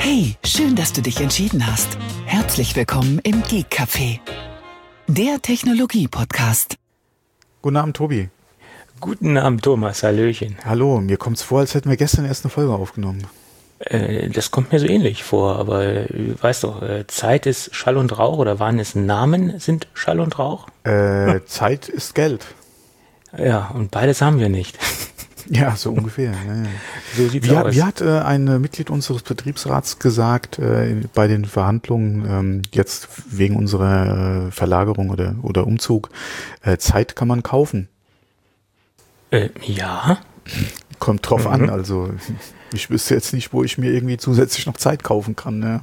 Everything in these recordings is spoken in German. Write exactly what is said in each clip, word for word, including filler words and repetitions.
Hey, schön, dass du dich entschieden hast. Herzlich willkommen im Geek Café, der Technologie-Podcast. Guten Abend, Tobi. Guten Abend, Thomas. Hallöchen. Hallo, mir kommt's vor, als hätten wir gestern erst eine Folge aufgenommen. Äh, das kommt mir so ähnlich vor, aber äh, weißt doch, äh, Zeit ist Schall und Rauch, oder waren es Namen sind Schall und Rauch? Äh, Zeit ist Geld. Ja, und beides haben wir nicht. Ja, so ungefähr. Ja, ja. So sieht's wie, aus. Wie hat äh, ein äh, Mitglied unseres Betriebsrats gesagt, äh, bei den Verhandlungen, ähm, jetzt wegen unserer äh, Verlagerung oder, oder Umzug, äh, Zeit kann man kaufen. Äh, ja. Kommt drauf Mhm. an, also ich wüsste jetzt nicht, wo ich mir irgendwie zusätzlich noch Zeit kaufen kann. Ne?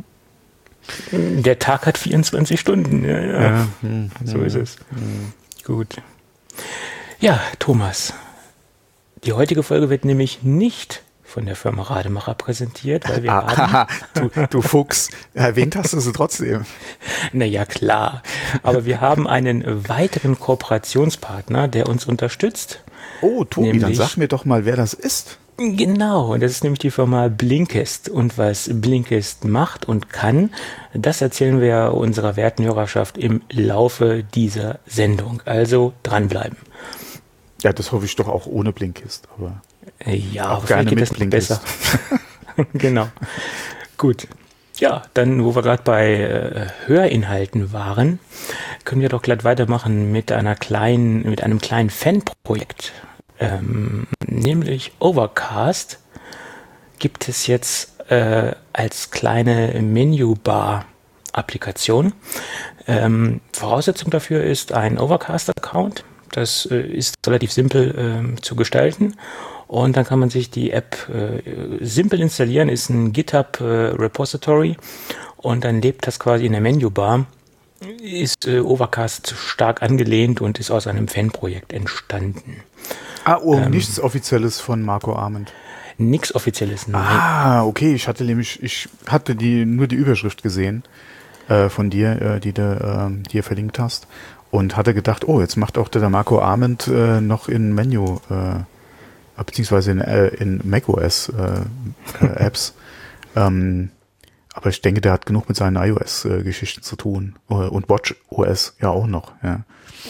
Der Tag hat vierundzwanzig Stunden. Ja, ja. Ja, hm, So ja, ist es. hm. Gut. Ja, Thomas. Die heutige Folge wird nämlich nicht von der Firma Rademacher präsentiert, weil wir Ah, haben... du, du Fuchs, erwähnt hast du sie trotzdem. Naja, klar. Aber wir haben einen weiteren Kooperationspartner, der uns unterstützt. Oh, Tobi, dann Nämlich- sag mir doch mal, wer das ist. Genau, und das ist nämlich die Firma Blinkist. Und was Blinkist macht und kann, das erzählen wir unserer werten Hörerschaft im Laufe dieser Sendung. Also dranbleiben. Ja, das hoffe ich doch auch ohne Blinkist, aber Äh, Ja, auch aber gerne vielleicht geht mit das noch besser. Genau. Gut. Ja, dann, wo wir gerade bei äh, Hörinhalten waren, können wir doch glatt weitermachen mit einer kleinen, mit einem kleinen Fanprojekt. Ähm, nämlich Overcast gibt es jetzt äh, als kleine Menübar-Applikation. Ähm, Voraussetzung dafür ist ein Overcast-Account. Das äh, ist relativ simpel ähm, zu gestalten. Und dann kann man sich die App äh, simpel installieren, ist ein GitHub-Repository. Und dann lebt das quasi in der Menübar. Ist äh, Overcast stark angelehnt und ist aus einem Fanprojekt entstanden. Ah, oh, Ähm, nichts Offizielles von Marco Arment. Nix Offizielles, nein. Ah, okay, ich hatte nämlich, ich hatte die nur die Überschrift gesehen äh, von dir, äh, die du äh, dir verlinkt hast und hatte gedacht, oh, jetzt macht auch der Marco Arment äh, noch in Menü, äh, beziehungsweise in, äh, in macOS äh, äh, Apps. ähm, aber ich denke, der hat genug mit seinen iOS-Geschichten zu tun äh, und WatchOS ja auch noch, ja.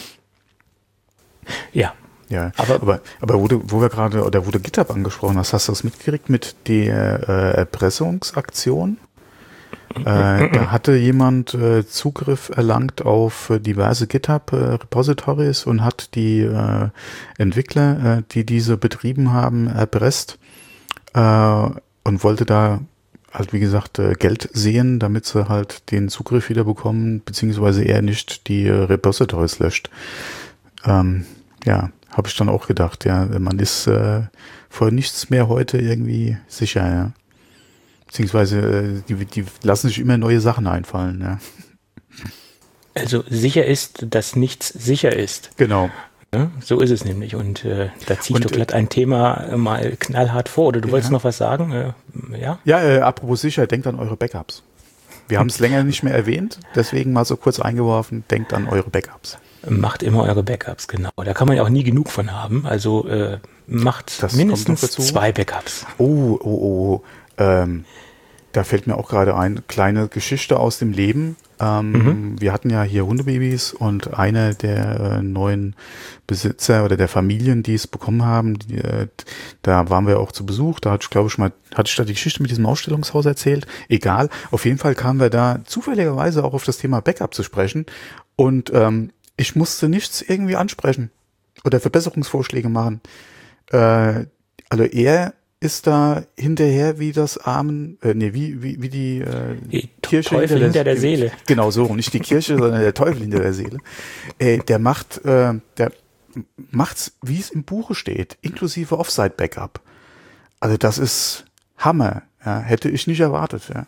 Ja, Ja, Aber- aber, aber wo, du, wo wir gerade, oder wo du GitHub angesprochen hast, hast du das mitgekriegt mit der äh, Erpressungsaktion? Äh, da hatte jemand äh, Zugriff erlangt auf äh, diverse GitHub-Repositories und hat die äh, Entwickler, äh, die diese betrieben haben, erpresst äh, und wollte da halt, wie gesagt, äh, Geld sehen, damit sie halt den Zugriff wieder bekommen, beziehungsweise er nicht die äh, Repositories löscht. Ähm, ja, habe ich dann auch gedacht, ja, man ist äh, vor nichts mehr heute irgendwie sicher, ja. Beziehungsweise äh, die, die lassen sich immer neue Sachen einfallen, ja. also sicher ist, dass nichts sicher ist. Genau. Ne? So ist es nämlich. Und äh, da ziehe ich Und, doch glatt ein Thema äh, mal knallhart vor. Oder du Ja. wolltest noch was sagen? Äh, ja? Ja, äh, apropos sicher, denkt an eure Backups. Wir haben es länger nicht mehr erwähnt, deswegen mal so kurz eingeworfen, denkt an eure Backups. Macht immer eure Backups, genau. Da kann man ja auch nie genug von haben. Also äh, macht Das mindestens kommt noch dazu. zwei Backups. Oh, oh, oh, ähm, da fällt mir auch gerade ein, kleine Geschichte aus dem Leben. Ähm, Mhm. Wir hatten ja hier Hundebabys und einer der äh, neuen Besitzer oder der Familien, die es bekommen haben, die, äh, da waren wir auch zu Besuch. Da hatte ich, glaube ich, mal, hatte ich da die Geschichte mit diesem Ausstellungshaus erzählt. Egal. Auf jeden Fall kamen wir da zufälligerweise auch auf das Thema Backup zu sprechen. Und ähm, ich musste nichts irgendwie ansprechen oder Verbesserungsvorschläge machen. Äh, also er ist da hinterher wie das Armen, äh, nee, wie, wie, wie die, äh, Die Kirche Teufel hinter der Seele. Genau so, nicht die Kirche, sondern der Teufel hinter der Seele. Äh, der macht, äh, der macht's, wie es im Buche steht, inklusive Offsite-Backup. Also das ist Hammer, ja, hätte ich nicht erwartet, ja.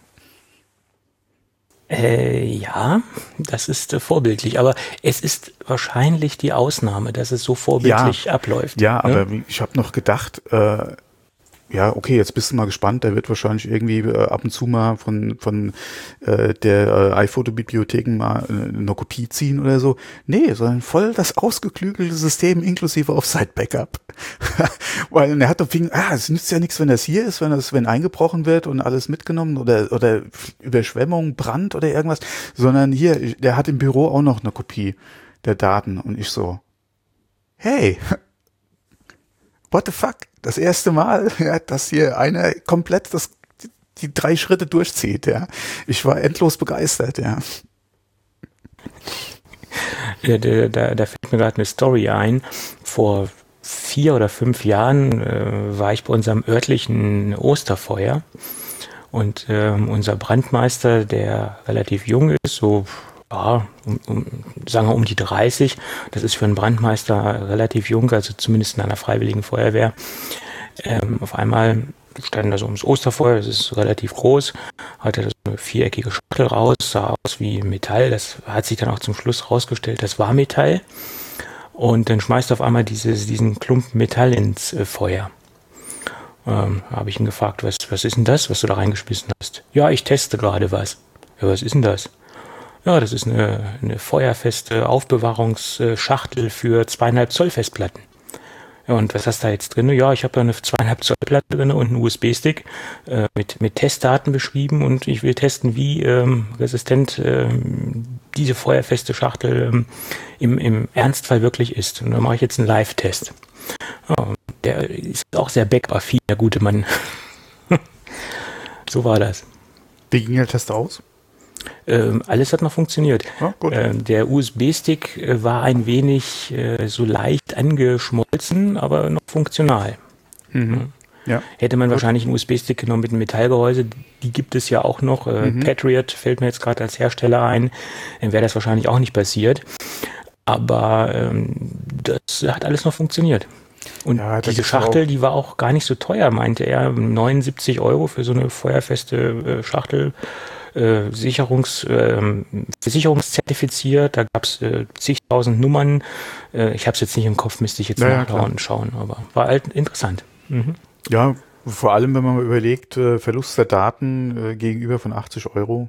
Äh, ja, das ist äh, vorbildlich. Aber es ist wahrscheinlich die Ausnahme, dass es so vorbildlich abläuft. Ja, ne? aber wie- ich habe noch gedacht, äh, ja, okay, jetzt bist du mal gespannt, der wird wahrscheinlich irgendwie äh, ab und zu mal von, von äh, der äh, iPhoto-Bibliotheken mal äh, eine Kopie ziehen oder so. Nee, sondern voll das ausgeklügelte System inklusive Offsite-Backup. Weil er hat doch wegen, ah, es nützt ja nichts, wenn das hier ist, wenn das, wenn eingebrochen wird und alles mitgenommen oder, oder Überschwemmung, Brand oder irgendwas, sondern hier, der hat im Büro auch noch eine Kopie der Daten und ich so, hey, what the fuck? Das erste Mal, ja, dass hier einer komplett das, die, die drei Schritte durchzieht, ja. Ich war endlos begeistert, ja. Ja, da, da, da fällt mir gerade eine Story ein. Vor vier oder fünf Jahren äh, war ich bei unserem örtlichen Osterfeuer und ähm, unser Brandmeister, der relativ jung ist, so ja, um, um, sagen wir um die dreißig, das ist für einen Brandmeister relativ jung, also zumindest in einer freiwilligen Feuerwehr. Ähm, auf einmal standen da so ums Osterfeuer, das ist relativ groß, hatte das eine viereckige Schachtel raus, sah aus wie Metall, das hat sich dann auch zum Schluss rausgestellt, das war Metall. Und dann schmeißt auf einmal dieses, diesen Klumpen Metall ins äh, Feuer. Ähm, habe ich ihn gefragt, was, was ist denn das, was du da reingeschmissen hast? Ja, ich teste gerade was. Ja, was ist denn das? Ja, das ist eine, eine feuerfeste Aufbewahrungsschachtel für zweieinhalb Zoll Festplatten. Ja, und was hast du da jetzt drin? Ja, ich habe da eine zweieinhalb Zoll Platte drin und einen U S B-Stick äh, mit, mit Testdaten beschrieben und ich will testen, wie ähm, resistent ähm, diese feuerfeste Schachtel ähm, im, im Ernstfall wirklich ist. Und da mache ich jetzt einen Live-Test. Ja, der ist auch sehr backup-affin, der gute Mann. So war das. Wie ging der Test aus? Ähm, alles hat noch funktioniert. Ja, gut. Ähm, der U S B-Stick äh, war ein wenig äh, so leicht angeschmolzen, aber noch funktional. Mhm. Ja. Ja. Hätte man gut. wahrscheinlich einen U S B-Stick genommen mit einem Metallgehäuse, die gibt es ja auch noch. Äh, Mhm. Patriot fällt mir jetzt gerade als Hersteller ein, dann wäre das wahrscheinlich auch nicht passiert. Aber ähm, das hat alles noch funktioniert. Und Ja, da diese gibt's Schachtel, auch- die war auch gar nicht so teuer, meinte er. neunundsiebzig Euro für so eine feuerfeste äh, Schachtel. Äh, Sicherungs, äh, versicherungszertifiziert, da gab es äh, zigtausend Nummern. Äh, ich habe es jetzt nicht im Kopf, müsste ich jetzt Ja, ja, nachschauen klar. und schauen, aber war halt interessant. Mhm. Ja, vor allem, wenn man mal überlegt, äh, Verlust der Daten äh, gegenüber von achtzig Euro,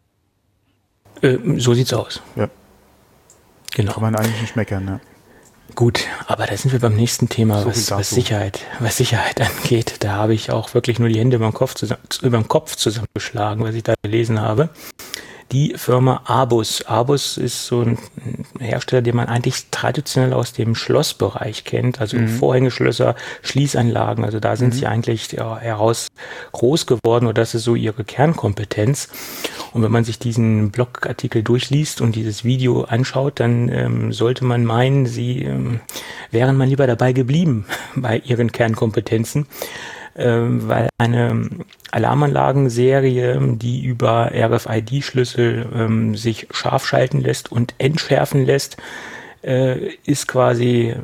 Äh, so sieht's aus. Ja. Genau. kann man eigentlich nicht meckern, ne? Gut, aber da sind wir beim nächsten Thema, So viel was, was dazu. Sicherheit, was Sicherheit angeht. Da habe ich auch wirklich nur die Hände über den Kopf, zusammen, über den Kopf zusammengeschlagen, was ich da gelesen habe. Die Firma Abus. Abus ist so ein Hersteller, den man eigentlich traditionell aus dem Schlossbereich kennt, also Mhm. Vorhängeschlösser, Schließanlagen. Also da sind Mhm. sie eigentlich ja, heraus groß geworden und das ist so ihre Kernkompetenz. Und wenn man sich diesen Blogartikel durchliest und dieses Video anschaut, dann ähm, sollte man meinen, sie ähm, wären mal lieber dabei geblieben bei ihren Kernkompetenzen. Ähm, weil eine Alarmanlagenserie, die über R F I D-Schlüssel ähm, sich scharf schalten lässt und entschärfen lässt, äh, ist quasi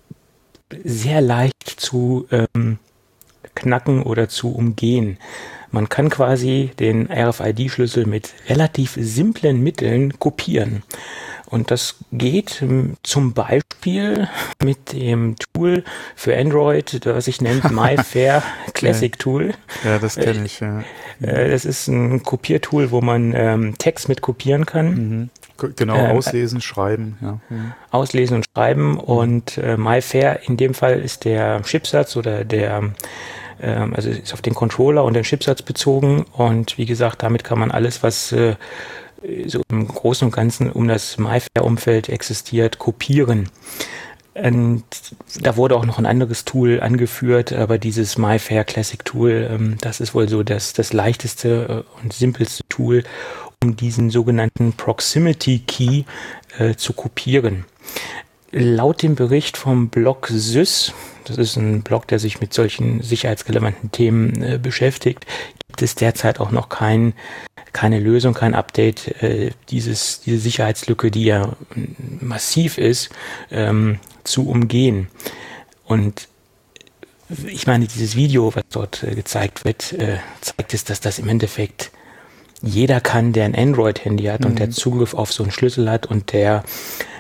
sehr leicht zu ähm, knacken oder zu umgehen. Man kann quasi den R F I D-Schlüssel mit relativ simplen Mitteln kopieren. Und das geht ähm, zum Beispiel mit dem Tool für Android, das sich nennt MyFair Classic Tool. Ja, das kenne ich, ja. Äh, das ist ein Kopiertool, wo man ähm, Text mit kopieren kann. Mhm. G- Genau, Ähm, auslesen, schreiben, ja. Mhm. Auslesen und schreiben und äh, MyFair in dem Fall ist der Chipsatz oder der ähm, also ist auf den Controller und den Chipsatz bezogen und wie gesagt, damit kann man alles, was äh, so im Großen und Ganzen um das MyFair-Umfeld existiert, kopieren. Und da wurde auch noch ein anderes Tool angeführt, aber dieses MyFair Classic Tool, ähm, das ist wohl so das, das leichteste äh, und simpelste Tool, um diesen sogenannten Proximity Key äh, zu kopieren. Laut dem Bericht vom Blog Sys, das ist ein Blog, der sich mit solchen sicherheitsrelevanten Themen äh, beschäftigt, gibt es derzeit auch noch kein, keine Lösung, kein Update, äh, dieses, diese Sicherheitslücke, die ja massiv ist, ähm, zu umgehen. Und ich meine, dieses Video, was dort äh, gezeigt wird, äh, zeigt es, dass das im Endeffekt jeder kann, der ein Android-Handy hat Mhm. und der Zugriff auf so einen Schlüssel hat und der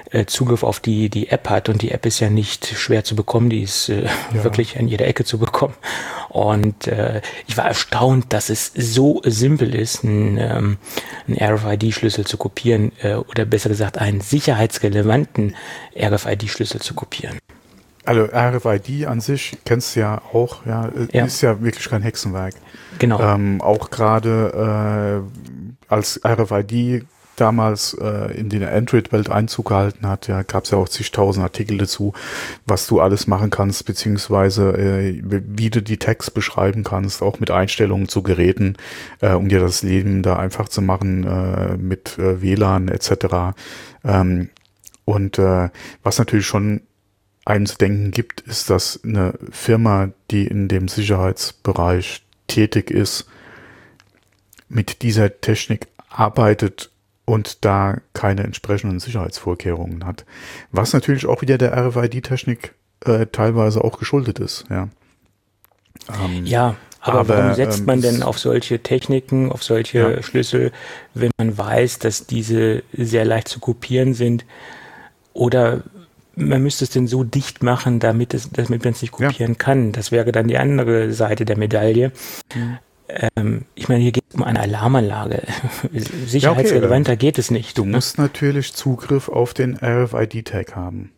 äh, Zugriff auf die, die App hat. Und die App ist ja nicht schwer zu bekommen, die ist äh, ja. wirklich an jeder Ecke zu bekommen. Und äh, ich war erstaunt, dass es so simpel ist, einen, ähm, einen R F I D-Schlüssel zu kopieren äh, oder besser gesagt einen sicherheitsrelevanten R F I D-Schlüssel zu kopieren. Also R F I D an sich kennst du ja auch, ja, ja. ist ja wirklich kein Hexenwerk. Genau. Ähm, auch gerade äh, als R F I D damals äh, in die Android-Welt Einzug gehalten hat, ja, gab es ja auch zigtausend Artikel dazu, was du alles machen kannst, beziehungsweise äh, wie du die Tags beschreiben kannst, auch mit Einstellungen zu Geräten, äh, um dir das Leben da einfach zu machen, äh, mit äh, W L A N et cetera. Ähm, und äh, was natürlich schon einem zu denken gibt, ist, dass eine Firma, die in dem Sicherheitsbereich tätig ist, mit dieser Technik arbeitet und da keine entsprechenden Sicherheitsvorkehrungen hat. Was natürlich auch wieder der R F I D-Technik äh, teilweise auch geschuldet ist. Ja, ähm, ja aber, aber warum setzt ähm, man denn auf solche Techniken, auf solche ja. Schlüssel, wenn man weiß, dass diese sehr leicht zu kopieren sind? Oder man müsste es denn so dicht machen, damit, es, damit man es nicht kopieren ja. kann. Das wäre dann die andere Seite der Medaille. Mhm. Ähm, ich meine, hier geht es um eine Alarmanlage. Sicherheitsrelevanter ja, okay. geht es nicht. Du ne? musst natürlich Zugriff auf den R F I D-Tag haben.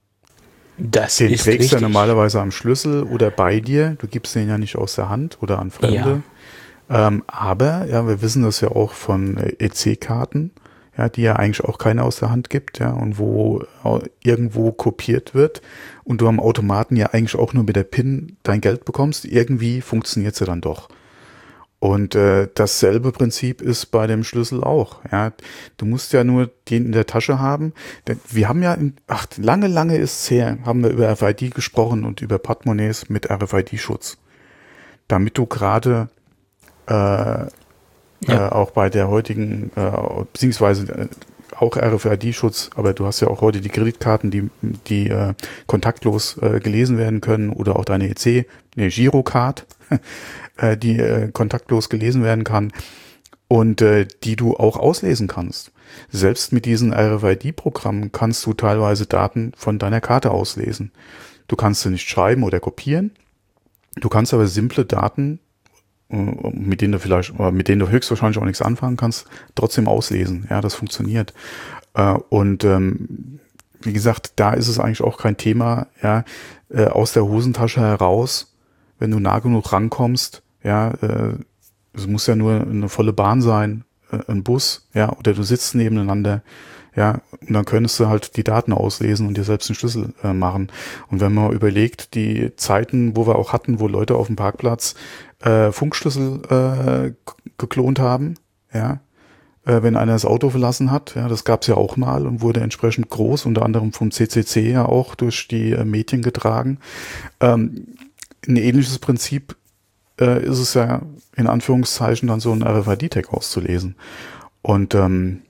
Das den ist trägst richtig. du normalerweise am Schlüssel oder bei dir. Du gibst den ja nicht aus der Hand oder an Fremde. Ja. Ähm, aber, ja, wir wissen das ja auch von E C-Karten, ja, die ja eigentlich auch keiner aus der Hand gibt, ja, und wo irgendwo kopiert wird und du am Automaten ja eigentlich auch nur mit der PIN dein Geld bekommst. Irgendwie funktioniert sie dann doch. Und äh, dasselbe Prinzip ist bei dem Schlüssel auch. Ja, du musst ja nur den in der Tasche haben. Wir haben ja, in, ach, lange, lange ist es her, haben wir über R F I D gesprochen und über Portemonnaies mit R F I D-Schutz. Damit du gerade äh, ja. äh, auch bei der heutigen, äh, beziehungsweise äh, auch R F I D-Schutz, aber du hast ja auch heute die Kreditkarten, die, die äh, kontaktlos äh, gelesen werden können oder auch deine E C, eine Girocard, die äh, kontaktlos gelesen werden kann und äh, die du auch auslesen kannst. Selbst mit diesen R F I D-Programmen kannst du teilweise Daten von deiner Karte auslesen. Du kannst sie nicht schreiben oder kopieren. Du kannst aber simple Daten, äh, mit denen du vielleicht, oder mit denen du höchstwahrscheinlich auch nichts anfangen kannst, trotzdem auslesen. Ja, das funktioniert. Äh, und ähm, wie gesagt, da ist es eigentlich auch kein Thema, ja, äh, aus der Hosentasche heraus, wenn du nah genug rankommst. Ja, äh, es muss ja nur eine volle Bahn sein, äh, ein Bus, ja, oder du sitzt nebeneinander, ja, und dann könntest du halt die Daten auslesen und dir selbst einen Schlüssel äh, machen. Und wenn man überlegt, die Zeiten, wo wir auch hatten, wo Leute auf dem Parkplatz äh, Funkschlüssel äh, geklont haben, ja, äh, wenn einer das Auto verlassen hat, ja, das gab's ja auch mal und wurde entsprechend groß, unter anderem vom C C C ja auch durch die äh, Medien getragen. Ähm, ein ähnliches Prinzip ist es ja in Anführungszeichen dann so ein R F I D-Tag auszulesen. Und ähm,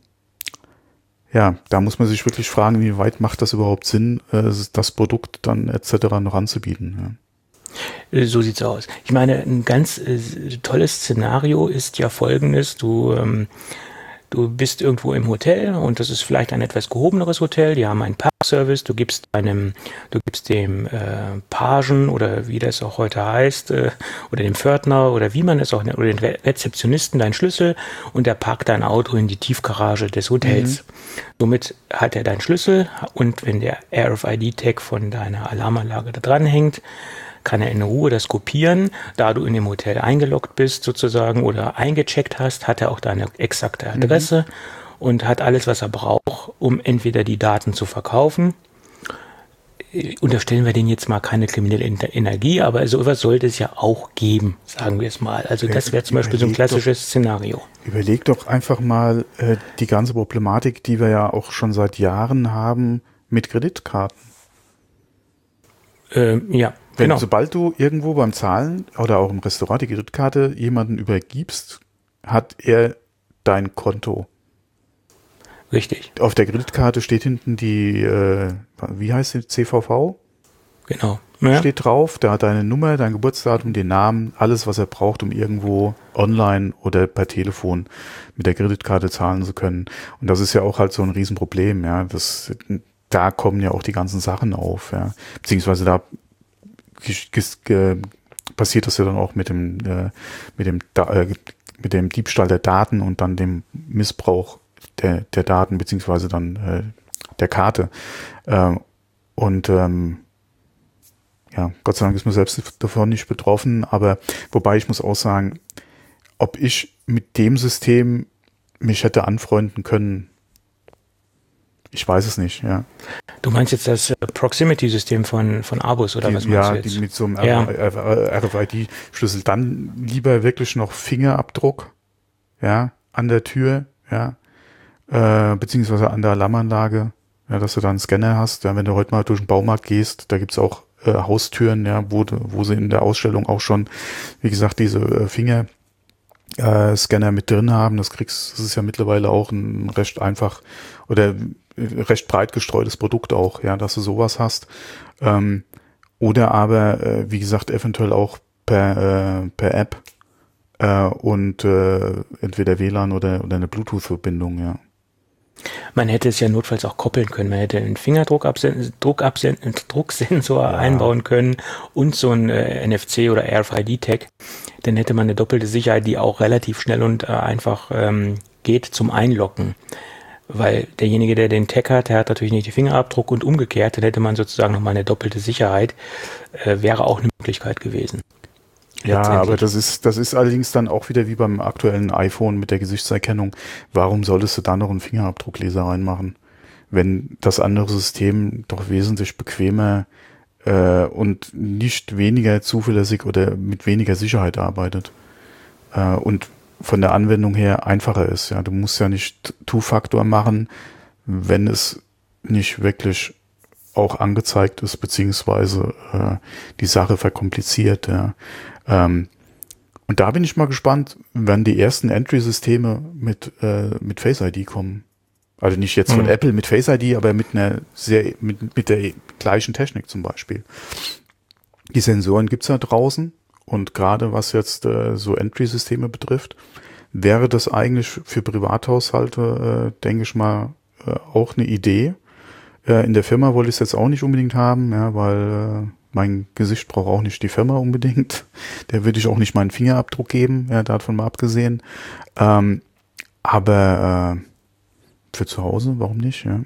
ja, da muss man sich wirklich fragen, wie weit macht das überhaupt Sinn, äh, das Produkt dann et cetera noch anzubieten. Ja. So sieht's aus. Ich meine, ein ganz äh, tolles Szenario ist ja folgendes, du ähm, Du bist irgendwo im Hotel und das ist vielleicht ein etwas gehobeneres Hotel. Die haben einen Parkservice. Du gibst einem, du gibst dem äh, Pagen oder wie das auch heute heißt äh, oder dem Pförtner oder wie man es auch nennt oder den Re- Rezeptionisten deinen Schlüssel und der parkt dein Auto in die Tiefgarage des Hotels. Mhm. Somit hat er deinen Schlüssel und wenn der R F I D-Tag von deiner Alarmanlage da dran hängt, kann er in Ruhe das kopieren. Da du in dem Hotel eingeloggt bist sozusagen oder eingecheckt hast, hat er auch deine exakte Adresse mhm. und hat alles, was er braucht, um entweder die Daten zu verkaufen. Unterstellen wir denen jetzt mal keine kriminelle Energie, aber sowas sollte es ja auch geben, sagen wir es mal. Also das wäre zum Beispiel so ein klassisches doch, Szenario. Überleg doch einfach mal äh, die ganze Problematik, die wir ja auch schon seit Jahren haben mit Kreditkarten. Ähm, ja. Wenn, genau. Sobald du irgendwo beim Zahlen oder auch im Restaurant die Kreditkarte jemanden übergibst, hat er dein Konto. Richtig. Auf der Kreditkarte steht hinten die, äh, wie heißt die, C V V? Genau. Ja. Steht drauf, da hat deine Nummer, dein Geburtsdatum, den Namen, alles, was er braucht, um irgendwo online oder per Telefon mit der Kreditkarte zahlen zu können. Und das ist ja auch halt so ein Riesenproblem, ja. Das, da kommen ja auch die ganzen Sachen auf, ja. Beziehungsweise da passiert das ja dann auch mit dem, äh, mit dem, äh, mit dem Diebstahl der Daten und dann dem Missbrauch der, der Daten, beziehungsweise dann äh, der Karte. Ähm, und ähm, ja, Gott sei Dank ist man selbst davon nicht betroffen, aber wobei ich muss auch sagen, ob ich mit dem System mich hätte anfreunden können, ich weiß es nicht, ja. Du meinst jetzt das Proximity-System von, von Abus oder die, was meinst ja, du jetzt? Die mit so einem ja. R F I D-Schlüssel. Dann lieber wirklich noch Fingerabdruck, ja, an der Tür, ja, äh, beziehungsweise an der Alarmanlage, ja, dass du da einen Scanner hast. Ja, wenn du heute mal durch den Baumarkt gehst, da gibt's auch äh, Haustüren, ja, wo, wo sie in der Ausstellung auch schon, wie gesagt, diese äh, Finger äh, Scanner mit drin haben. Das kriegst, das ist ja mittlerweile auch ein recht einfach oder recht breit gestreutes Produkt auch, ja, dass du sowas hast. Ähm, oder aber, äh, wie gesagt, eventuell auch per, äh, per App äh, und äh, entweder W L A N oder, oder eine Bluetooth-Verbindung, ja. Man hätte es ja notfalls auch koppeln können. Man hätte einen Fingerdrucksensor Drucksensor ja. einbauen können und so ein äh, N F C oder R F I D-Tag. Dann hätte man eine doppelte Sicherheit, die auch relativ schnell und äh, einfach ähm, geht zum Einloggen. Weil derjenige, der den Tag hat, der hat natürlich nicht den Fingerabdruck und umgekehrt, dann hätte man sozusagen nochmal eine doppelte Sicherheit. Äh, wäre auch eine Möglichkeit gewesen. Ja, aber das ist, das ist allerdings dann auch wieder wie beim aktuellen iPhone mit der Gesichtserkennung. Warum solltest du da noch einen Fingerabdruckleser reinmachen, wenn das andere System doch wesentlich bequemer äh, und nicht weniger zuverlässig oder mit weniger Sicherheit arbeitet äh, und von der Anwendung her einfacher ist. Ja, du musst ja nicht Two-Faktor machen, wenn es nicht wirklich auch angezeigt ist, beziehungsweise äh, die Sache verkompliziert. Ja. Ähm, und da bin ich mal gespannt, wenn die ersten Entry-Systeme mit äh, mit Face I D kommen. Also nicht jetzt von mhm. Apple mit Face I D, aber mit einer sehr mit mit der gleichen Technik zum Beispiel. Die Sensoren gibt's ja draußen und gerade was jetzt äh, so Entry-Systeme betrifft, wäre das eigentlich für Privathaushalte, äh, denke ich mal, äh, auch eine Idee. Äh, in der Firma wollte ich es jetzt auch nicht unbedingt haben, ja, weil äh, mein Gesicht braucht auch nicht die Firma unbedingt. Der würde ich auch nicht meinen Fingerabdruck geben, ja, davon mal abgesehen. Ähm, aber äh, für zu Hause, warum nicht, ja?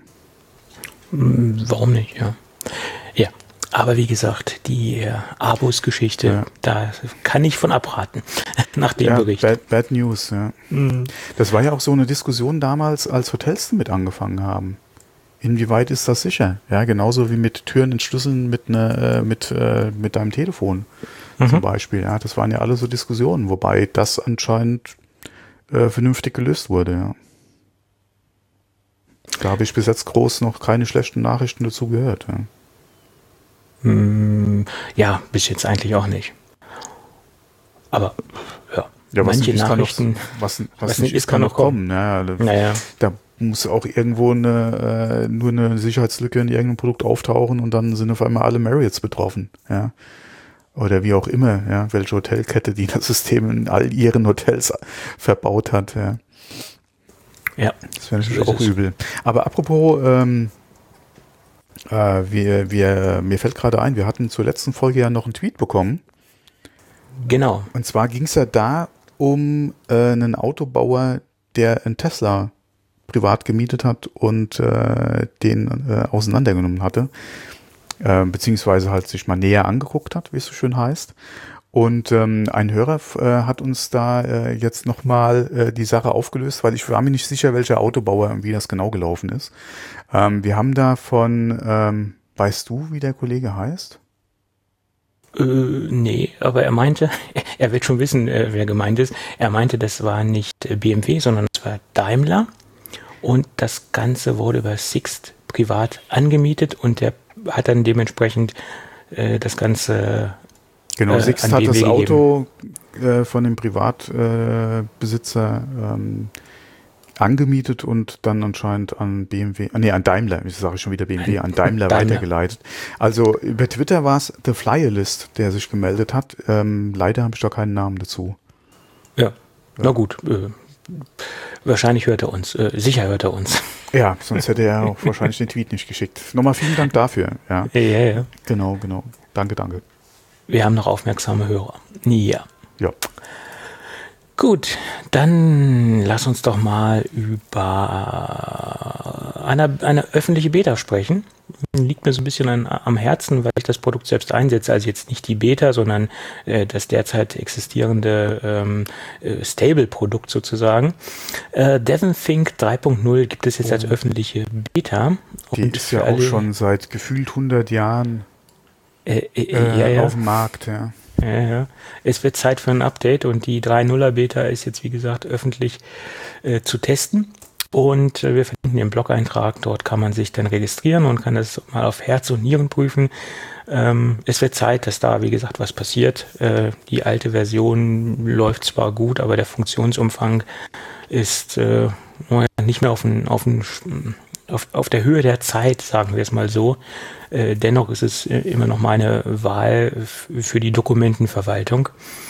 Warum nicht, ja. Ja, aber wie gesagt, die äh, Abus-Geschichte, ja. da kann ich von abraten, nach dem ja, Bericht. Bad, bad News, ja. Mhm. Das war ja auch so eine Diskussion damals, als Hotels damit angefangen haben. Inwieweit ist das sicher? Ja, genauso wie mit Türen entschlüsseln mit ne, äh, mit äh, mit deinem Telefon mhm. zum Beispiel. Ja, das waren ja alle so Diskussionen, wobei das anscheinend äh, vernünftig gelöst wurde. Ja. Da habe ich bis jetzt groß noch keine schlechten Nachrichten dazu gehört. Ja, mm, ja bis jetzt eigentlich auch nicht. Aber ja, ja was manche nicht Nachrichten, noch, was, was, was nicht ist, kann noch kommen. kommen. Ja, da, naja. da muss auch irgendwo eine, äh, nur eine Sicherheitslücke in irgendeinem Produkt auftauchen und dann sind auf einmal alle Marriotts betroffen, ja. Oder wie auch immer, ja, welche Hotelkette, die das System in all ihren Hotels verbaut hat, ja. Ja. Das wäre natürlich auch übel. Aber apropos, ähm, äh, wir, wir, mir fällt gerade ein, wir hatten zur letzten Folge ja noch einen Tweet bekommen. Genau. Und zwar ging es ja da um äh, einen Autobauer, der einen Tesla privat gemietet hat und äh, den äh, auseinandergenommen hatte, äh, beziehungsweise halt sich mal näher angeguckt hat, wie es so schön heißt. Und ähm, ein Hörer äh, hat uns da äh, jetzt nochmal äh, die Sache aufgelöst, weil ich war mir nicht sicher, welcher Autobauer und wie das genau gelaufen ist. Ähm, wir haben da von, ähm, weißt du, wie der Kollege heißt? Äh, nee, aber er meinte, er wird schon wissen, äh, wer gemeint ist. Er meinte, das war nicht B M W, sondern es war Daimler. Und das Ganze wurde über Sixt privat angemietet und der hat dann dementsprechend äh, das Ganze Genau, äh, Sixt hat das Auto äh, von dem Privatbesitzer äh, ähm, angemietet und dann anscheinend an B M W, nee, an Daimler, ich sage schon wieder B M W, an Daimler, Daimler weitergeleitet. Also über Twitter war es The Flyerlist, der sich gemeldet hat. Ähm, leider habe ich da keinen Namen dazu. Ja, ja. Na gut. Äh, Wahrscheinlich hört er uns, äh, sicher hört er uns. Ja, sonst hätte er auch wahrscheinlich den Tweet nicht geschickt. Nochmal vielen Dank dafür. Ja, ja, ja. Genau, genau. Danke, danke. Wir haben noch aufmerksame Hörer. Ja. Ja. Gut, dann lass uns doch mal über eine, eine öffentliche Beta sprechen. Liegt mir so ein bisschen an, am Herzen, weil ich das Produkt selbst einsetze. Also jetzt nicht die Beta, sondern äh, das derzeit existierende ähm, äh, Stable-Produkt sozusagen. Äh, DevonThink drei Punkt null gibt es jetzt oh. als öffentliche Beta. Die und ist ja auch schon seit gefühlt hundert Jahren äh, äh, äh, ja, ja. auf dem Markt, ja. Ja, ja. Es wird Zeit für ein Update und die drei Punkt nuller Beta ist jetzt, wie gesagt, öffentlich äh, zu testen. Und äh, wir verlinken den Blog-Eintrag. Dort kann man sich dann registrieren und kann das mal auf Herz und Nieren prüfen. Ähm, es wird Zeit, dass da, wie gesagt, was passiert. Äh, die alte Version läuft zwar gut, aber der Funktionsumfang ist äh, nicht mehr auf, ein, auf, ein, auf, auf der Höhe der Zeit, sagen wir es mal so. Äh, dennoch ist es äh, immer noch meine Wahl f- für die Dokumentenverwaltung.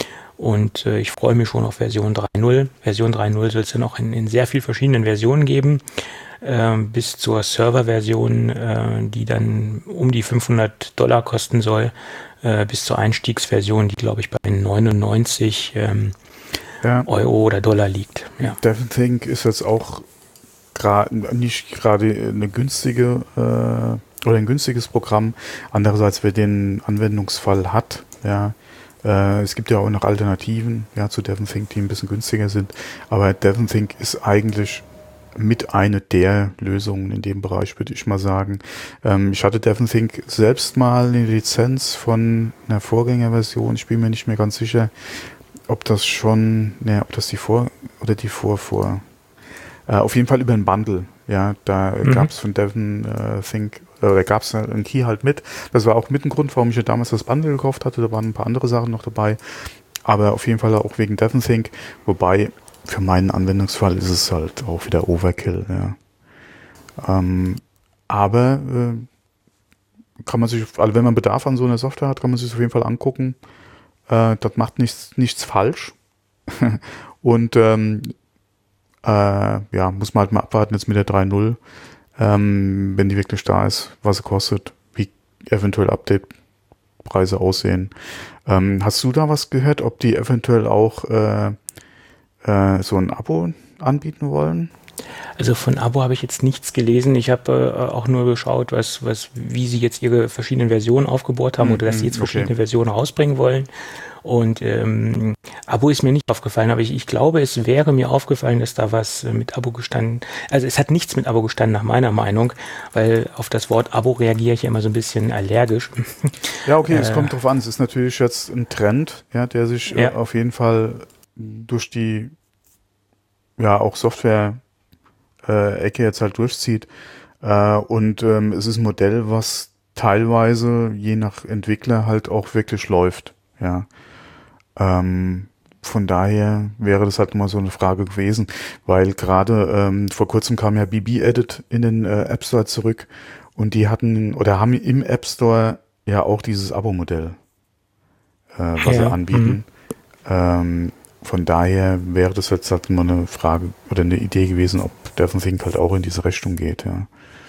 Und äh, ich freue mich schon auf Version drei Punkt null. Version drei Punkt null soll es dann auch in, in sehr vielen verschiedenen Versionen geben, äh, bis zur Server-Version, äh, die dann um die fünfhundert Dollar kosten soll, äh, bis zur Einstiegsversion, die, glaube ich, bei neunundneunzig ähm, ja. Euro oder Dollar liegt. Ja. DevonThink ist jetzt auch gra- nicht gerade eine günstige äh, oder ein günstiges Programm. Andererseits, wer den Anwendungsfall hat, ja, es gibt ja auch noch Alternativen, ja, zu DevonThink, die ein bisschen günstiger sind. Aber DevonThink ist eigentlich mit eine der Lösungen in dem Bereich, würde ich mal sagen. Ähm, ich hatte DevonThink selbst mal eine Lizenz von einer Vorgängerversion. Ich bin mir nicht mehr ganz sicher, ob das schon, ne, ob das die Vor- oder die Vorvor. Äh, auf jeden Fall über ein Bundle. Ja, da mhm. gab es von DevonThink da gab es einen Key halt mit. Das war auch mit ein Grund, warum ich ja damals das Bundle gekauft hatte. Da waren ein paar andere Sachen noch dabei. Aber auf jeden Fall auch wegen DevonThink. Wobei, für meinen Anwendungsfall ist es halt auch wieder Overkill. Ja. Ähm, aber äh, kann man sich, also wenn man Bedarf an so einer Software hat, kann man sich auf jeden Fall angucken. Äh, das macht nichts, nichts falsch. Und ähm, äh, ja, muss man halt mal abwarten jetzt mit der drei Punkt null. Ähm, wenn die wirklich da ist, was sie kostet, wie eventuell Update-Preise aussehen. Ähm, hast du da was gehört, ob die eventuell auch äh, äh, so ein Abo anbieten wollen? Also von Abo habe ich jetzt nichts gelesen. Ich habe äh, auch nur geschaut, was, was, wie sie jetzt ihre verschiedenen Versionen aufgebaut haben, mm-hmm, oder dass sie jetzt okay. verschiedene Versionen rausbringen wollen. Und ähm, Abo ist mir nicht aufgefallen, aber ich, ich glaube, es wäre mir aufgefallen, dass da was mit Abo gestanden, also es hat nichts mit Abo gestanden nach meiner Meinung, weil auf das Wort Abo reagiere ich ja immer so ein bisschen allergisch. Ja, okay, es äh, kommt drauf an. Es ist natürlich jetzt ein Trend, ja, der sich ja. äh, auf jeden Fall durch die, ja, auch Software äh, Ecke jetzt halt durchzieht. Äh, und ähm, es ist ein Modell, was teilweise je nach Entwickler halt auch wirklich läuft, ja. Ähm, von daher wäre das halt mal so eine Frage gewesen, weil gerade ähm, vor kurzem kam ja B B Edit in den äh, App Store zurück und die hatten oder haben im App Store ja auch dieses Abo-Modell, äh, was ja. sie anbieten. Mhm. Ähm, von daher wäre das jetzt halt mal eine Frage oder eine Idee gewesen, ob DevonThink halt auch in diese Richtung geht, ja.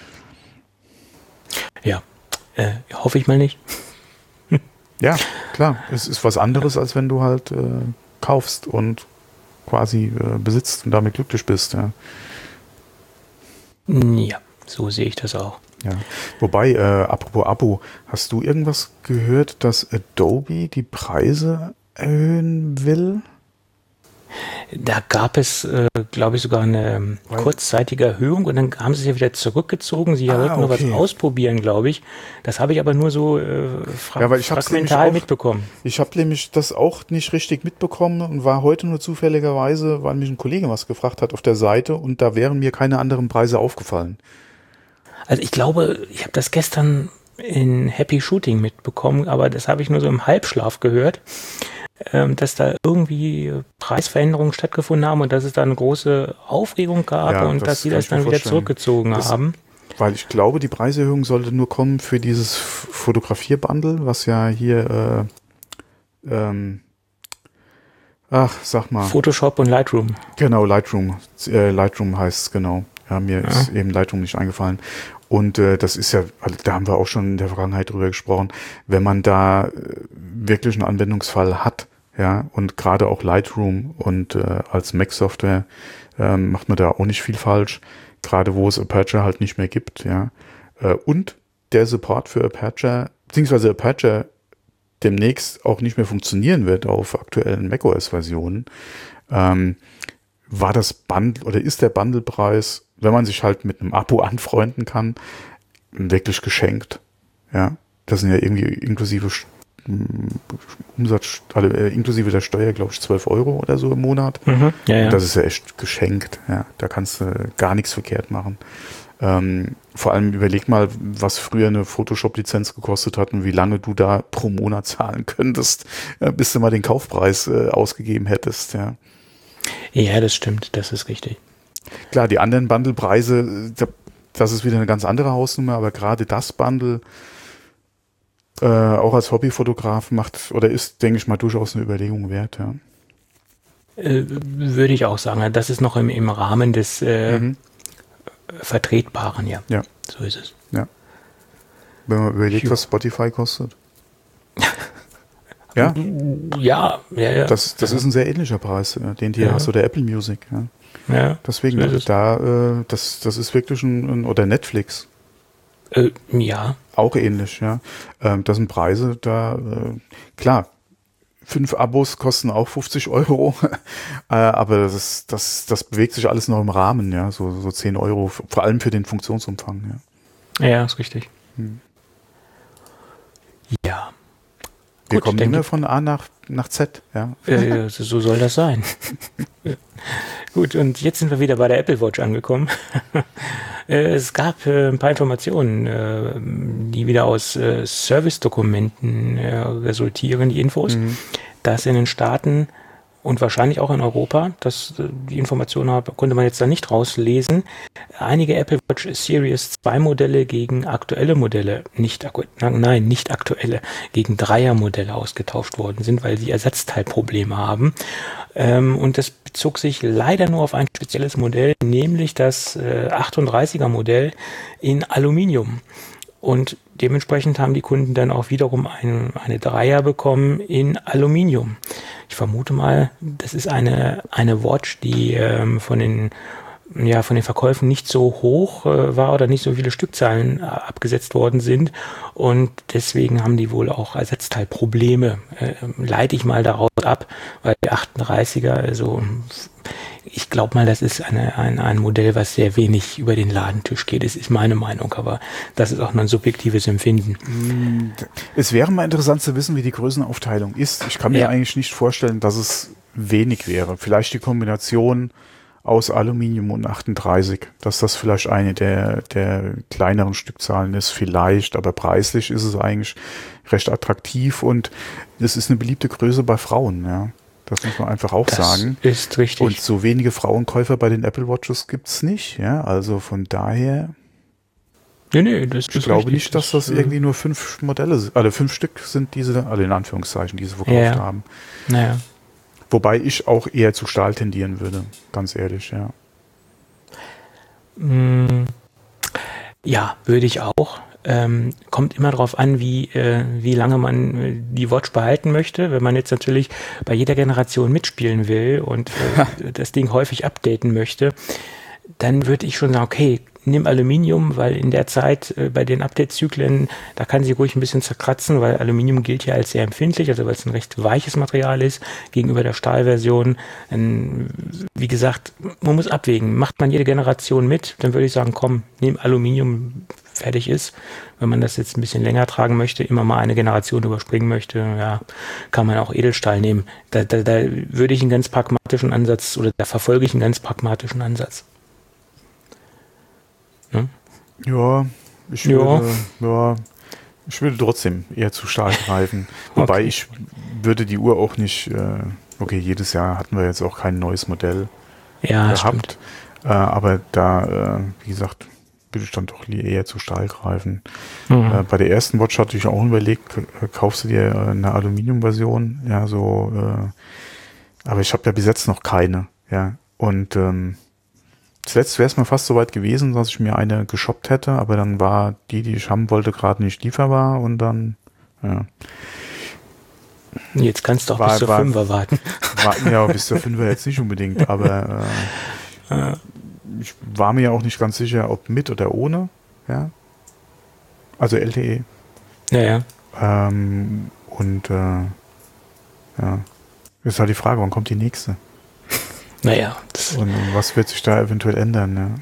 Ja, äh, hoffe ich mal nicht. Ja, klar. Es ist was anderes, als wenn du halt äh, kaufst und quasi äh, besitzt und damit glücklich bist. Ja, ja, so sehe ich das auch. Ja. Wobei, äh, apropos Abo, hast du irgendwas gehört, dass Adobe die Preise erhöhen will? Da gab es, äh, glaube ich, sogar eine Weil kurzzeitige Erhöhung und dann haben sie sich ja wieder zurückgezogen. Sie ah, wollten nur okay. was ausprobieren, glaube ich. Das habe ich aber nur so äh, fra- ja, weil ich fragmental auch, mitbekommen. Ich habe nämlich das auch nicht richtig mitbekommen und war heute nur zufälligerweise, weil mich ein Kollege was gefragt hat auf der Seite und da wären mir keine anderen Preise aufgefallen. Also ich glaube, ich habe das gestern in Happy Shooting mitbekommen, aber das habe ich nur so im Halbschlaf gehört, dass da irgendwie Preisveränderungen stattgefunden haben und dass es da eine große Aufregung gab ja, und das dass sie das dann wieder zurückgezogen das, haben. Weil ich glaube, die Preiserhöhung sollte nur kommen für dieses Fotografierbundle, was ja hier äh, ähm, Ach, sag mal. Photoshop und Lightroom. Genau, Lightroom. Äh, Lightroom heißt es, genau. Ja, mir ja. ist eben Lightroom nicht eingefallen. Und äh, das ist ja, also, da haben wir auch schon in der Vergangenheit drüber gesprochen, wenn man da äh, wirklich einen Anwendungsfall hat, ja, und gerade auch Lightroom und äh, als Mac-Software äh, macht man da auch nicht viel falsch, gerade wo es Aperture halt nicht mehr gibt, ja. Äh, und der Support für Aperture, beziehungsweise Aperture demnächst auch nicht mehr funktionieren wird auf aktuellen macOS-Versionen, ähm, war das Bundle oder ist der Bundlepreis, wenn man sich halt mit einem Abo anfreunden kann, wirklich geschenkt. Ja, das sind ja irgendwie inklusive Umsatz, also äh, inklusive der Steuer, glaube ich, zwölf Euro oder so im Monat. Mhm, ja, ja. Und das ist ja echt geschenkt. Ja, da kannst du gar nichts verkehrt machen. Ähm, vor allem überleg mal, was früher eine Photoshop-Lizenz gekostet hat und wie lange du da pro Monat zahlen könntest, äh, bis du mal den Kaufpreis äh, ausgegeben hättest. Ja. Ja, das stimmt, das ist richtig. Klar, die anderen Bundle-Preise, das ist wieder eine ganz andere Hausnummer, aber gerade das Bundle, äh, auch als Hobbyfotograf macht oder ist, denke ich mal, durchaus eine Überlegung wert. Ja. Äh, würde ich auch sagen, das ist noch im, im Rahmen des äh, mhm. Vertretbaren, ja. Ja. So ist es. Ja. Wenn man überlegt, was Spotify kostet. Ja? Ja, ja, ja. Das, das ja. ist ein sehr ähnlicher Preis, den du hier ja. hast, oder Apple Music. Ja. Ja, deswegen, so da, äh, das, das ist wirklich ein, ein oder Netflix. Äh, ja. Auch ähnlich, ja. Ähm, das sind Preise, da, äh, klar, fünf Abos kosten auch fünfzig Euro, äh, aber das, ist, das, das bewegt sich alles noch im Rahmen, ja, so, so zehn Euro, vor allem für den Funktionsumfang, ja. Ja, ist richtig. Hm. Ja. Wir Gut, kommen immer von A nach, nach Z, ja. Äh, so soll das sein. Gut, und jetzt sind wir wieder bei der Apple Watch angekommen. Es gab äh, ein paar Informationen, äh, die wieder aus äh, Service-Dokumenten äh, resultieren, die Infos, mhm. dass in den Staaten und wahrscheinlich auch in Europa, das, die Informationen konnte man jetzt da nicht rauslesen, einige Apple Watch Series zwei Modelle gegen aktuelle Modelle, nicht, nein, nicht aktuelle, gegen Dreier-Modelle ausgetauscht worden sind, weil sie Ersatzteilprobleme haben. Ähm, und das bezog sich leider nur auf ein spezielles Modell, nämlich das äh, achtunddreißiger Modell in Aluminium. Und dementsprechend haben die Kunden dann auch wiederum eine, eine Dreier bekommen in Aluminium. Ich vermute mal, das ist eine, eine Watch, die ähm, von den ja, von den Verkäufen nicht so hoch äh, war oder nicht so viele Stückzahlen äh, abgesetzt worden sind. Und deswegen haben die wohl auch Ersatzteilprobleme. Äh, leite ich mal daraus ab, weil die achtunddreißiger, also ich glaube mal, das ist eine, ein, ein Modell, was sehr wenig über den Ladentisch geht. Das ist meine Meinung, aber das ist auch nur ein subjektives Empfinden. Es wäre mal interessant zu wissen, wie die Größenaufteilung ist. Ich kann mir ja. eigentlich nicht vorstellen, dass es wenig wäre. Vielleicht die Kombination aus Aluminium und achtunddreißig, dass das vielleicht eine der, der kleineren Stückzahlen ist, vielleicht, aber preislich ist es eigentlich recht attraktiv und es ist eine beliebte Größe bei Frauen, ja. Das muss man einfach auch das sagen. Ist richtig. Und so wenige Frauenkäufer bei den Apple Watches gibt's nicht, ja. Also von daher. Nee, nee, das ich glaube richtig. nicht, dass das, das irgendwie nur fünf Modelle sind, also fünf Stück sind diese, alle in Anführungszeichen, die sie verkauft ja. haben. Naja. Wobei ich auch eher zu Stahl tendieren würde, ganz ehrlich, ja. Ja, würde ich auch. Ähm, kommt immer darauf an, wie, äh, wie lange man äh, die Watch behalten möchte. Wenn man jetzt natürlich bei jeder Generation mitspielen will und äh, das Ding häufig updaten möchte, dann würde ich schon sagen, okay, nimm Aluminium, weil in der Zeit äh, bei den Update-Zyklen, da kann sie ruhig ein bisschen zerkratzen, weil Aluminium gilt ja als sehr empfindlich, also weil es ein recht weiches Material ist gegenüber der Stahlversion. Ähm, wie gesagt, man muss abwägen. Macht man jede Generation mit, dann würde ich sagen, komm, nimm Aluminium, fertig ist. Wenn man das jetzt ein bisschen länger tragen möchte, immer mal eine Generation überspringen möchte, ja, kann man auch Edelstahl nehmen. Da, da, da würde ich einen ganz pragmatischen Ansatz, oder da verfolge ich einen ganz pragmatischen Ansatz. Hm? Ja, ich würde, ja. ja, ich würde trotzdem eher zu Stahl greifen. Wobei okay. ich würde die Uhr auch nicht, äh, okay, jedes Jahr hatten wir jetzt auch kein neues Modell ja, gehabt. Äh, aber da, äh, wie gesagt, würde ich dann doch eher zu Stahl greifen. Mhm. Äh, bei der ersten Watch hatte ich auch überlegt, kaufst du dir eine Aluminium-Version, ja, so äh, Aber ich habe ja bis jetzt noch keine, ja. Und ähm, zuletzt wäre es mir fast so weit gewesen, dass ich mir eine geshoppt hätte, aber dann war die, die ich haben wollte, gerade nicht lieferbar und dann, ja. Jetzt kannst du auch war, bis zur war, Fünfer warten. War, ja, bis zur Fünfer jetzt nicht unbedingt, aber äh, ja. ich war mir ja auch nicht ganz sicher, ob mit oder ohne, ja. Also L T E. Ja, ja. Ähm, und äh, ja, ist halt die Frage, wann kommt die nächste? Naja. Und, und was wird sich da eventuell ändern, ja.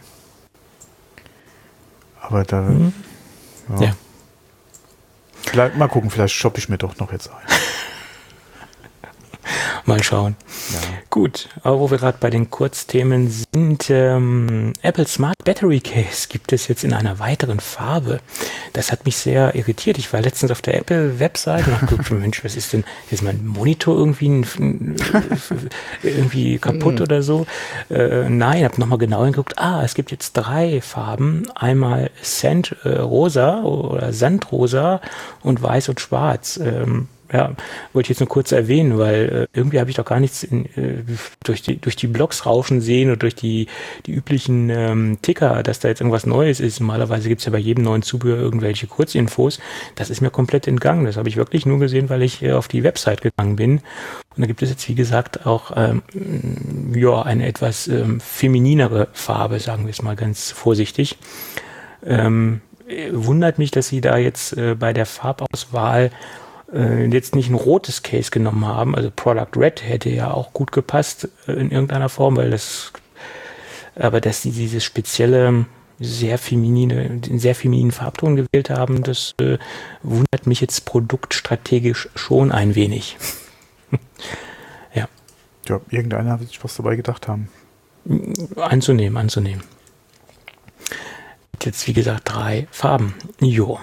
Aber da, mhm. ja. ja. Vielleicht, mal gucken, vielleicht shoppe ich mir doch noch jetzt ein. Mal schauen. Ja. Gut, aber wo wir gerade bei den Kurzthemen sind, ähm, Apple Smart Battery Case gibt es jetzt in einer weiteren Farbe. Das hat mich sehr irritiert. Ich war letztens auf der Apple-Website und habe geguckt, Mensch, was ist denn, ist mein Monitor irgendwie, ein, irgendwie kaputt oder so? Äh, nein, habe nochmal genau hingeguckt. Ah, es gibt jetzt drei Farben. Einmal Sand äh, Rosa oder Sandrosa und Weiß und Schwarz. Ähm, Ja, wollte ich jetzt nur kurz erwähnen, weil äh, irgendwie habe ich doch gar nichts in, äh, durch die durch die Blogs rauschen sehen und durch die die üblichen ähm, Ticker, dass da jetzt irgendwas Neues ist. Normalerweise gibt es ja bei jedem neuen Zubehör irgendwelche Kurzinfos. Das ist mir komplett entgangen. Das habe ich wirklich nur gesehen, weil ich äh, auf die Website gegangen bin. Und da gibt es jetzt, wie gesagt, auch ähm, ja eine etwas ähm, femininere Farbe, sagen wir es mal ganz vorsichtig. Ähm, wundert mich, dass sie da jetzt äh, bei der Farbauswahl jetzt nicht ein rotes Case genommen haben, also Product Red hätte ja auch gut gepasst in irgendeiner Form, weil das, aber dass sie dieses spezielle, sehr feminine, den sehr femininen Farbton gewählt haben, das äh, wundert mich jetzt produktstrategisch schon ein wenig. ja. Ja, irgendeiner wird sich was dabei gedacht haben. Anzunehmen, anzunehmen. Jetzt, wie gesagt, drei Farben. Jo.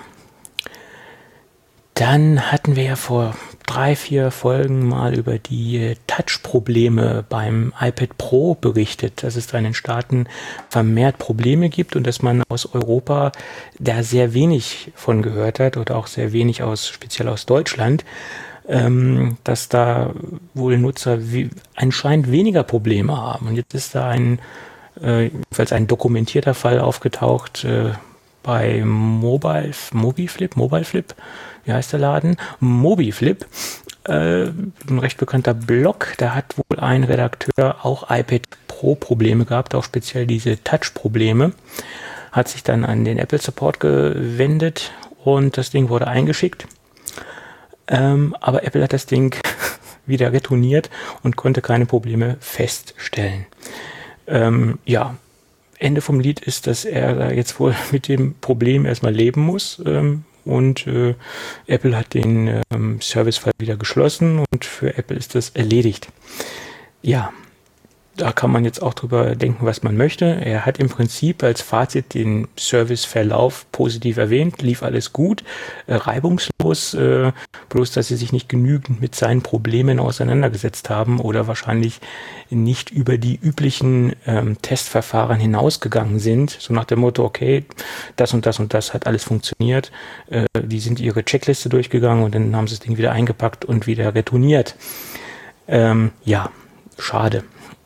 Dann hatten wir ja vor drei, vier Folgen mal über die Touch-Probleme beim iPad Pro berichtet, dass es da in den Staaten vermehrt Probleme gibt und dass man aus Europa da sehr wenig von gehört hat oder auch sehr wenig aus, speziell aus Deutschland, ähm, dass da wohl Nutzer wie, anscheinend weniger Probleme haben. Und jetzt ist da ein, äh, jedenfalls ein dokumentierter Fall aufgetaucht äh, bei Mobile, Mobiflip, Mobileflip, wie heißt der Laden? Mobiflip, äh, ein recht bekannter Blog, da hat wohl ein Redakteur auch iPad Pro Probleme gehabt, auch speziell diese Touch-Probleme, hat sich dann an den Apple Support gewendet und das Ding wurde eingeschickt, ähm, aber Apple hat das Ding wieder retourniert und konnte keine Probleme feststellen. Ähm, ja, Ende vom Lied ist, dass er da jetzt wohl mit dem Problem erstmal leben muss, ähm, und äh, Apple hat den ähm, Servicefall wieder geschlossen und für Apple ist das erledigt. Ja, da kann man jetzt auch drüber denken, was man möchte. Er hat im Prinzip als Fazit den Serviceverlauf positiv erwähnt, lief alles gut, äh, reibungslos, äh, bloß dass sie sich nicht genügend mit seinen Problemen auseinandergesetzt haben oder wahrscheinlich nicht über die üblichen ähm, Testverfahren hinausgegangen sind, so nach dem Motto, okay, das und das und das hat alles funktioniert, äh, die sind ihre Checkliste durchgegangen und dann haben sie das Ding wieder eingepackt und wieder retourniert. Ähm, ja, schade.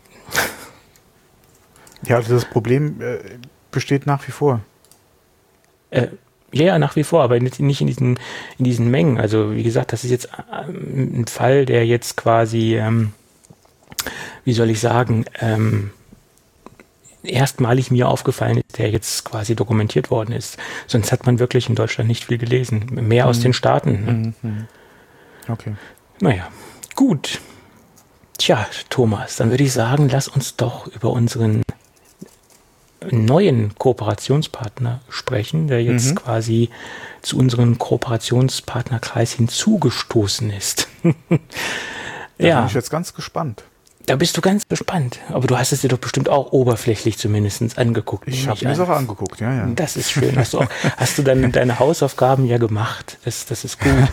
Ja, also das Problem äh, besteht nach wie vor. Äh, ja, nach wie vor, aber nicht, nicht in diesen, in diesen Mengen. Also wie gesagt, das ist jetzt ein Fall, der jetzt quasi, ähm, wie soll ich sagen, ähm, erstmalig mir aufgefallen ist, der jetzt quasi dokumentiert worden ist. Sonst hat man wirklich in Deutschland nicht viel gelesen. Mehr mhm. aus den Staaten. Mhm. Okay. Naja, gut. Tja, Thomas, dann würde ich sagen, lass uns doch über unseren neuen Kooperationspartner sprechen, der jetzt mhm. quasi zu unserem Kooperationspartnerkreis hinzugestoßen ist. Da ja. bin ich jetzt ganz gespannt. Da bist du ganz gespannt. Aber du hast es dir doch bestimmt auch oberflächlich zumindest angeguckt. Ich habe mir das auch angeguckt, ja, ja. Das ist schön. Hast du, auch, hast du dann deine Hausaufgaben ja gemacht. Das, das ist gut.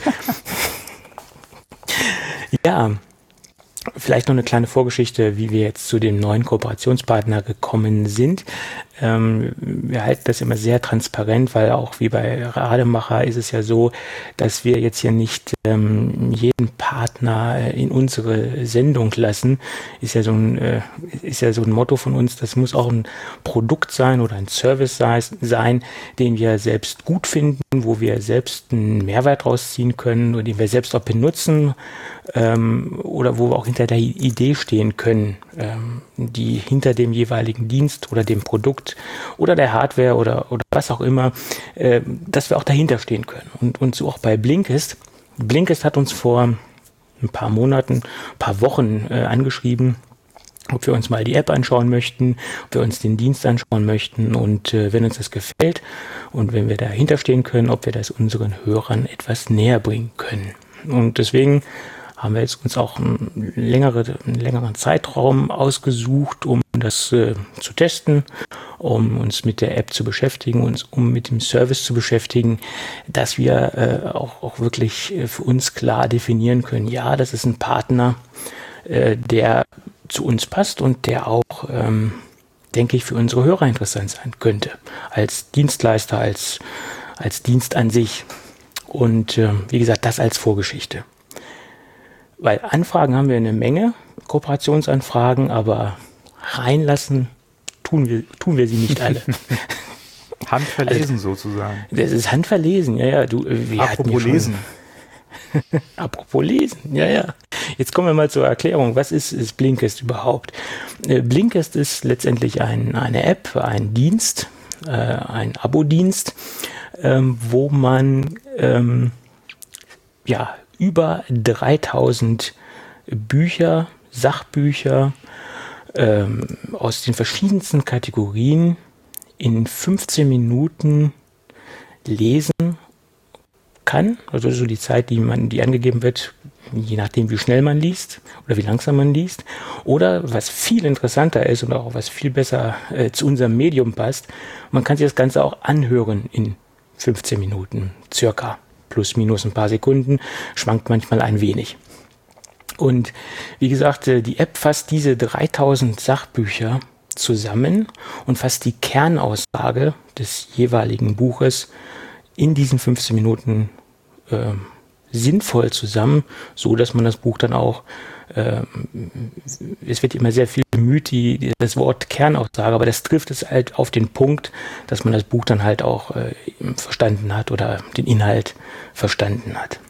Ja. Vielleicht noch eine kleine Vorgeschichte, wie wir jetzt zu dem neuen Kooperationspartner gekommen sind. Ähm, wir halten das immer sehr transparent, weil auch wie bei Rademacher ist es ja so, dass wir jetzt hier nicht ähm, jeden Partner in unsere Sendung lassen. Ist ja so ein, äh, ist ja so ein Motto von uns, das muss auch ein Produkt sein oder ein Service sei, sein, den wir selbst gut finden, wo wir selbst einen Mehrwert rausziehen können und den wir selbst auch benutzen, ähm, oder wo wir auch hinter der Idee stehen können, ähm, die hinter dem jeweiligen Dienst oder dem Produkt oder der Hardware oder, oder was auch immer, äh, dass wir auch dahinter stehen können. Und, und so auch bei Blinkist. Blinkist hat uns vor ein paar Monaten, ein paar Wochen äh, angeschrieben, ob wir uns mal die App anschauen möchten, ob wir uns den Dienst anschauen möchten und äh, wenn uns das gefällt und wenn wir dahinter stehen können, ob wir das unseren Hörern etwas näher bringen können. Und deswegen haben wir jetzt uns auch einen, längere, einen längeren Zeitraum ausgesucht, um das äh, zu testen, um uns mit der App zu beschäftigen, uns um mit dem Service zu beschäftigen, dass wir äh, auch, auch wirklich äh, für uns klar definieren können, ja, das ist ein Partner, äh, der zu uns passt und der auch, ähm, denke ich, für unsere Hörer interessant sein könnte, als Dienstleister, als, als Dienst an sich. Und äh, wie gesagt, das als Vorgeschichte. Weil Anfragen haben wir eine Menge, Kooperationsanfragen, aber reinlassen tun wir, tun wir sie nicht alle. Handverlesen also, sozusagen. Das ist handverlesen, ja, ja. Du, wir Apropos lesen. Apropos lesen, ja, ja. Jetzt kommen wir mal zur Erklärung. Was ist, ist Blinkist überhaupt? Blinkist ist letztendlich ein, eine App, ein Dienst, äh, ein Abo-Dienst, ähm, wo man ähm, ja, über dreitausend Bücher, Sachbücher ähm, aus den verschiedensten Kategorien in fünfzehn Minuten lesen kann. Also so die Zeit, die man, die angegeben wird, je nachdem, wie schnell man liest oder wie langsam man liest. Oder was viel interessanter ist und auch was viel besser äh, zu unserem Medium passt, man kann sich das Ganze auch anhören in fünfzehn Minuten circa. Plus, minus ein paar Sekunden, schwankt manchmal ein wenig. Und wie gesagt, die App fasst diese dreitausend Sachbücher zusammen und fasst die Kernaussage des jeweiligen Buches in diesen fünfzehn Minuten äh, sinnvoll zusammen, so dass man das Buch dann auch, äh, es wird immer sehr viel bemüht, die, das Wort Kernaussage, aber das trifft es halt auf den Punkt, dass man das Buch dann halt auch äh, verstanden hat oder den Inhalt verstanden hat.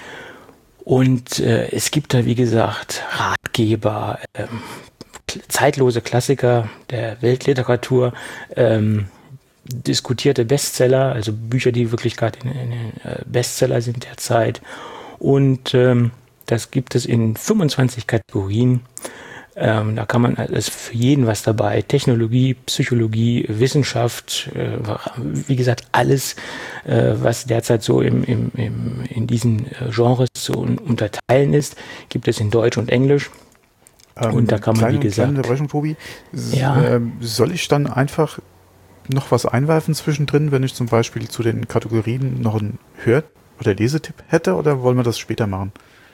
Und äh, es gibt da, wie gesagt, Ratgeber, äh, zeitlose Klassiker der Weltliteratur, ähm, diskutierte Bestseller, also Bücher, die wirklich gerade in, in den Bestseller sind derzeit. Und ähm, das gibt es in fünfundzwanzig Kategorien. Ähm, da kann man, also ist für jeden was dabei. Technologie, Psychologie, Wissenschaft, äh, wie gesagt, alles, äh, was derzeit so im, im, im, in diesen Genres zu unterteilen ist, gibt es in Deutsch und Englisch. Ähm, und da kann man, kleine, wie gesagt... Kleine Unterbrechung, Tobi. Ja. Äh, soll ich dann einfach noch was einwerfen zwischendrin, wenn ich zum Beispiel zu den Kategorien noch einen Hör- oder Lesetipp hätte, oder wollen wir das später machen?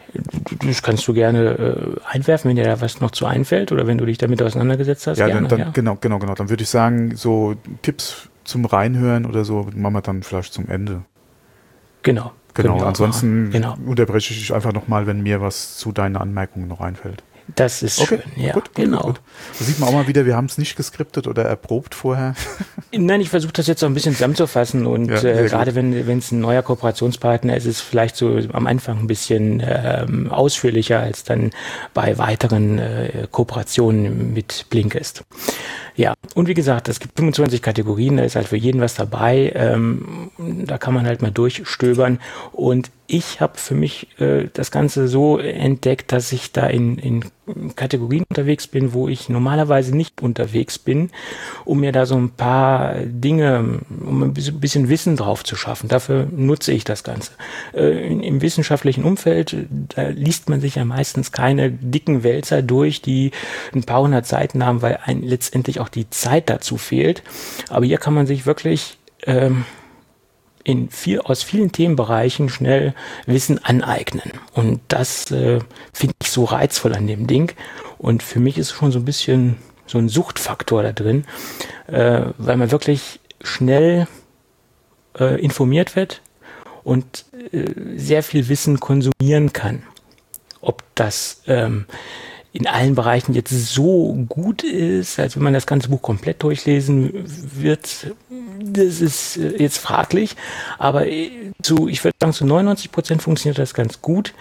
Das kannst du gerne äh, einwerfen, wenn dir da was noch zu einfällt oder wenn du dich damit auseinandergesetzt hast. Ja, gerne, dann, ja. genau, genau, genau. Dann würde ich sagen, so Tipps zum Reinhören oder so machen wir dann vielleicht zum Ende. Genau. Genau, ansonsten genau. unterbreche ich dich einfach nochmal, wenn mir was zu deinen Anmerkungen noch einfällt. Das ist okay, schön, ja, gut, genau. Gut, gut. Da sieht man auch mal wieder, wir haben es nicht geskriptet oder erprobt vorher. Nein, ich versuche das jetzt so ein bisschen zusammenzufassen und ja, äh, gerade wenn es ein neuer Kooperationspartner ist, ist es vielleicht so am Anfang ein bisschen ähm, ausführlicher als dann bei weiteren äh, Kooperationen mit Blinkist. Ja, und wie gesagt, es gibt fünfundzwanzig Kategorien, da ist halt für jeden was dabei, ähm, da kann man halt mal durchstöbern und ich habe für mich äh, das Ganze so entdeckt, dass ich da in, in Kategorien unterwegs bin, wo ich normalerweise nicht unterwegs bin, um mir da so ein paar Dinge, um ein bisschen Wissen drauf zu schaffen. Dafür nutze ich das Ganze. Äh, in, im wissenschaftlichen Umfeld, da liest man sich ja meistens keine dicken Wälzer durch, die ein paar hundert Seiten haben, weil einem letztendlich auch die Zeit dazu fehlt. Aber hier kann man sich wirklich ähm, in viel, aus vielen Themenbereichen schnell Wissen aneignen. Und das äh, finde ich so reizvoll an dem Ding. Und für mich ist es schon so ein bisschen so ein Suchtfaktor da drin, äh, weil man wirklich schnell äh, informiert wird und äh, sehr viel Wissen konsumieren kann. Ob das ähm, in allen Bereichen jetzt so gut ist, als wenn man das ganze Buch komplett durchlesen wird, das ist jetzt fraglich. Aber zu, ich würde sagen, zu neunundneunzig Prozent funktioniert das ganz gut.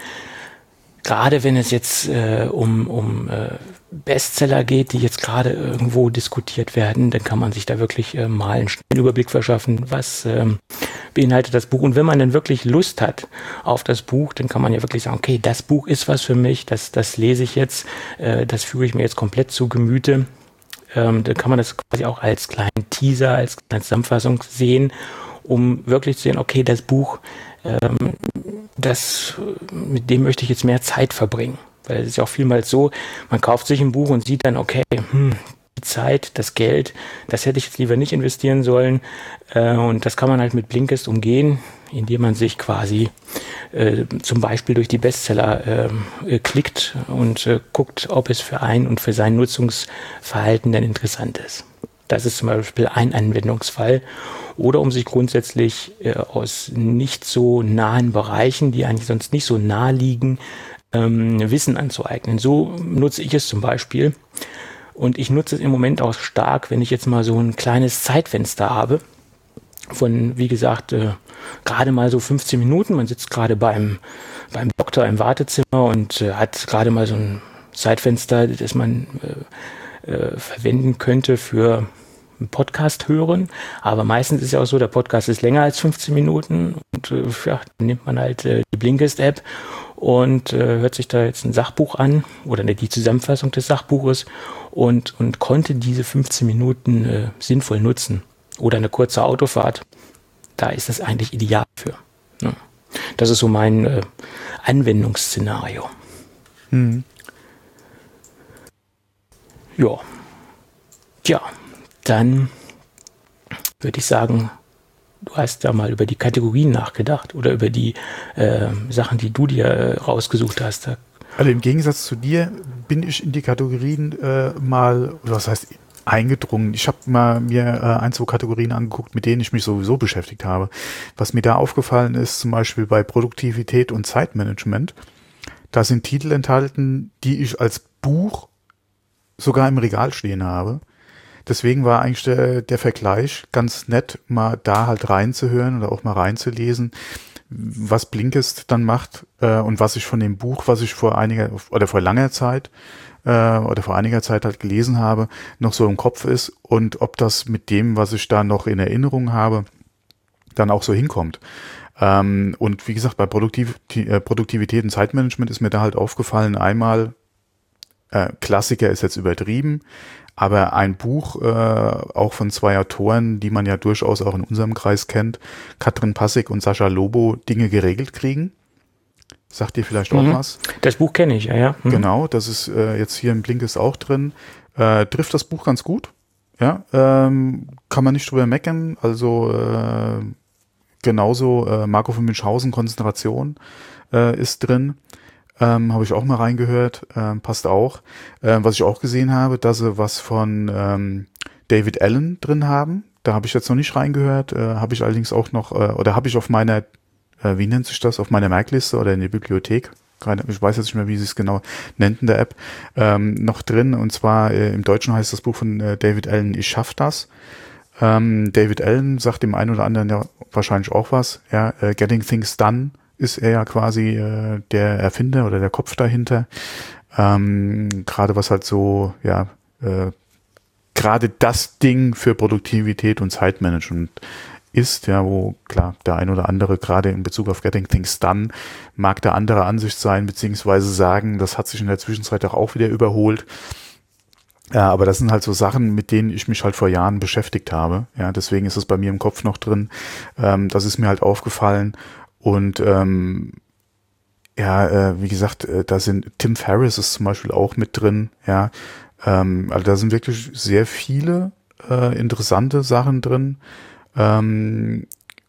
Gerade wenn es jetzt äh, um, um äh, Bestseller geht, die jetzt gerade irgendwo diskutiert werden, dann kann man sich da wirklich äh, mal einen schnellen Überblick verschaffen, was ähm, beinhaltet das Buch. Und wenn man dann wirklich Lust hat auf das Buch, dann kann man ja wirklich sagen, okay, das Buch ist was für mich, das, das lese ich jetzt, äh, das führe ich mir jetzt komplett zu Gemüte. Ähm, dann kann man das quasi auch als kleinen Teaser, als kleine Zusammenfassung sehen, um wirklich zu sehen, okay, das Buch, ähm, das, mit dem möchte ich jetzt mehr Zeit verbringen. Weil es ist ja auch vielmals so, man kauft sich ein Buch und sieht dann, okay, hm, die Zeit, das Geld, das hätte ich jetzt lieber nicht investieren sollen. Äh, und das kann man halt mit Blinkist umgehen, indem man sich quasi äh, zum Beispiel durch die Bestseller äh, klickt und äh, guckt, ob es für einen und für sein Nutzungsverhalten dann interessant ist. Das ist zum Beispiel ein Anwendungsfall. Oder um sich grundsätzlich äh, aus nicht so nahen Bereichen, die eigentlich sonst nicht so nah liegen, ähm, Wissen anzueignen. So nutze ich es zum Beispiel. Und ich nutze es im Moment auch stark, wenn ich jetzt mal so ein kleines Zeitfenster habe. Von, wie gesagt, äh, gerade mal so fünfzehn Minuten. Man sitzt gerade beim, beim Doktor im Wartezimmer und äh, hat gerade mal so ein Zeitfenster, das man äh, äh, verwenden könnte für einen Podcast hören. Aber meistens ist ja auch so, der Podcast ist länger als fünfzehn Minuten. Und äh, ja, dann nimmt man halt äh, die Blinkist-App und äh, hört sich da jetzt ein Sachbuch an oder ne, die Zusammenfassung des Sachbuches und, und konnte diese fünfzehn Minuten äh, sinnvoll nutzen. Oder eine kurze Autofahrt. Da ist das eigentlich ideal für. Ne? Das ist so mein äh, Anwendungsszenario. Mhm. Ja. Tja, dann würde ich sagen, du hast da mal über die Kategorien nachgedacht oder über die äh, Sachen, die du dir äh, rausgesucht hast. Also im Gegensatz zu dir bin ich in die Kategorien äh, mal, was heißt eingedrungen. Ich habe mal mir äh, ein, zwei Kategorien angeguckt, mit denen ich mich sowieso beschäftigt habe. Was mir da aufgefallen ist, zum Beispiel bei Produktivität und Zeitmanagement, da sind Titel enthalten, die ich als Buch sogar im Regal stehen habe. Deswegen war eigentlich der, der Vergleich ganz nett, mal da halt reinzuhören oder auch mal reinzulesen, was Blinkist dann macht äh, und was ich von dem Buch, was ich vor einiger oder vor langer Zeit äh, oder vor einiger Zeit halt gelesen habe, noch so im Kopf ist und ob das mit dem, was ich da noch in Erinnerung habe, dann auch so hinkommt. Ähm, und wie gesagt, bei Produktiv- äh, Produktivität und Zeitmanagement ist mir da halt aufgefallen, einmal äh, Klassiker ist jetzt übertrieben, aber ein Buch, äh, auch von zwei Autoren, die man ja durchaus auch in unserem Kreis kennt, Katrin Passig und Sascha Lobo, Dinge geregelt kriegen. Sagt ihr vielleicht auch mhm. was? Das Buch kenne ich, ja, ja. Mhm. Genau, das ist äh, jetzt hier im Blinkist auch drin. Äh, trifft das Buch ganz gut. Ja, ähm, kann man nicht drüber meckern. Also äh, genauso äh, Marco von Münchhausen, Konzentration äh, ist drin. Ähm, habe ich auch mal reingehört, ähm, passt auch. Ähm, was ich auch gesehen habe, dass sie was von ähm, David Allen drin haben. Da habe ich jetzt noch nicht reingehört. Äh, habe ich allerdings auch noch, äh, oder habe ich auf meiner, äh, wie nennt sich das, auf meiner Merkliste oder in der Bibliothek, gerade, ich weiß jetzt nicht mehr, wie sie es genau nennt in der App, ähm, noch drin. Und zwar äh, im Deutschen heißt das Buch von äh, David Allen, Ich schaff das. Ähm, David Allen sagt dem einen oder anderen ja wahrscheinlich auch was. Ja, äh, Getting Things Done ist er ja quasi äh, der Erfinder oder der Kopf dahinter. Ähm, gerade was halt so, ja, äh, gerade das Ding für Produktivität und Zeitmanagement ist, ja, wo klar, der ein oder andere gerade in Bezug auf Getting Things Done mag der andere Ansicht sein, beziehungsweise sagen, das hat sich in der Zwischenzeit auch wieder überholt. Ja, aber das sind halt so Sachen, mit denen ich mich halt vor Jahren beschäftigt habe. Ja, deswegen ist es bei mir im Kopf noch drin. Ähm, das ist mir halt aufgefallen. Und ähm, ja, äh, wie gesagt, äh, da sind Tim Ferriss ist zum Beispiel auch mit drin. Ja, ähm, also da sind wirklich sehr viele äh, interessante Sachen drin, ähm,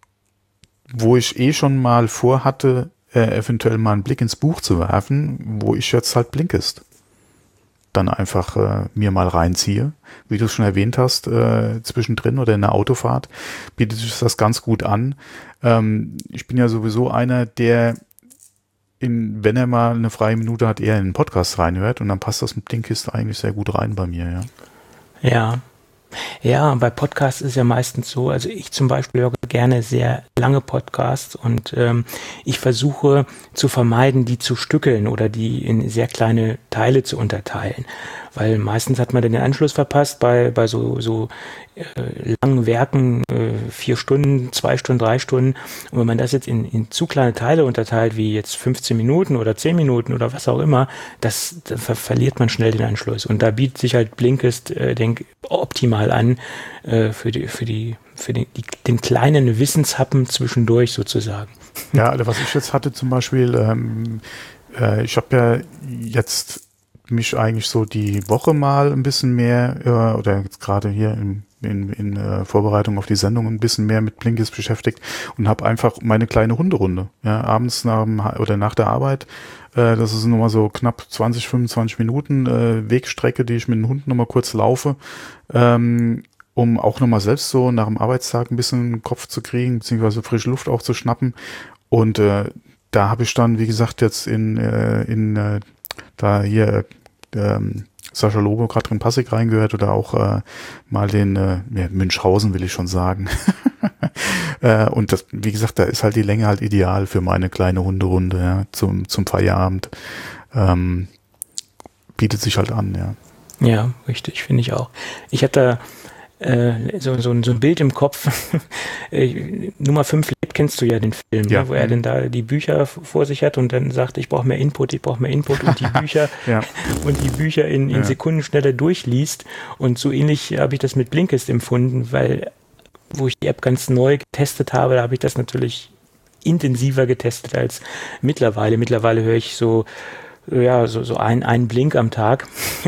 wo ich eh schon mal vorhatte, äh, eventuell mal einen Blick ins Buch zu werfen, wo ich jetzt halt Blinkist dann einfach äh, mir mal reinziehe. Wie du es schon erwähnt hast, äh, zwischendrin oder in der Autofahrt bietet sich das ganz gut an. Ähm, ich bin ja sowieso einer, der, in, wenn er mal eine freie Minute hat, eher in den Podcast reinhört und dann passt das mit Blinkist eigentlich sehr gut rein bei mir, ja. Ja. Ja, bei Podcasts ist es ja meistens so, also ich zum Beispiel höre gerne sehr lange Podcasts und ähm, ich versuche zu vermeiden, die zu stückeln oder die in sehr kleine Teile zu unterteilen, weil meistens hat man den Anschluss verpasst bei, bei so, so äh, langen Werken, äh, vier Stunden, zwei Stunden, drei Stunden, und wenn man das jetzt in, in zu kleine Teile unterteilt, wie jetzt fünfzehn Minuten oder zehn Minuten oder was auch immer, das, da ver verliert man schnell den Anschluss und da bietet sich halt Blinkist, äh, denk, optimal an äh, für die, für die, für den, die, den kleinen Wissenshappen zwischendurch sozusagen. Ja, also was ich jetzt hatte zum Beispiel, ähm, äh, ich habe ja jetzt mich eigentlich so die Woche mal ein bisschen mehr, äh, oder jetzt gerade hier in, in, in äh, Vorbereitung auf die Sendung ein bisschen mehr mit Blinkist beschäftigt und habe einfach meine kleine Hunderunde, ja, abends nach dem, oder nach der Arbeit. Äh, das ist nochmal so knapp zwanzig, fünfundzwanzig Minuten äh, Wegstrecke, die ich mit dem Hund nochmal kurz laufe, ähm, um auch nochmal selbst so nach dem Arbeitstag ein bisschen Kopf zu kriegen, beziehungsweise frische Luft auch zu schnappen. Und äh, da habe ich dann, wie gesagt, jetzt in, äh, in äh, da hier ähm, Sascha Lobo, Katrin Passig reingehört oder auch äh, mal den äh, ja, Münchhausen will ich schon sagen. äh, und das, wie gesagt, da ist halt die Länge halt ideal für meine kleine Hunderunde, ja, zum, zum Feierabend. Ähm, bietet sich halt an, ja. Ja, richtig, finde ich auch. Ich habe da äh, so, so, so ein Bild im Kopf. Nummer fünf lebt, kennst du ja den Film, ja. Ne, wo er denn da die Bücher vor sich hat und dann sagt, ich brauche mehr Input, ich brauche mehr Input und die Bücher ja. und die Bücher in, in ja. Sekundenschnelle durchliest. Und so ähnlich habe ich das mit Blinkist empfunden, weil wo ich die App ganz neu getestet habe, da habe ich das natürlich intensiver getestet als mittlerweile. Mittlerweile höre ich so ja, so, so ein, ein Blink am Tag.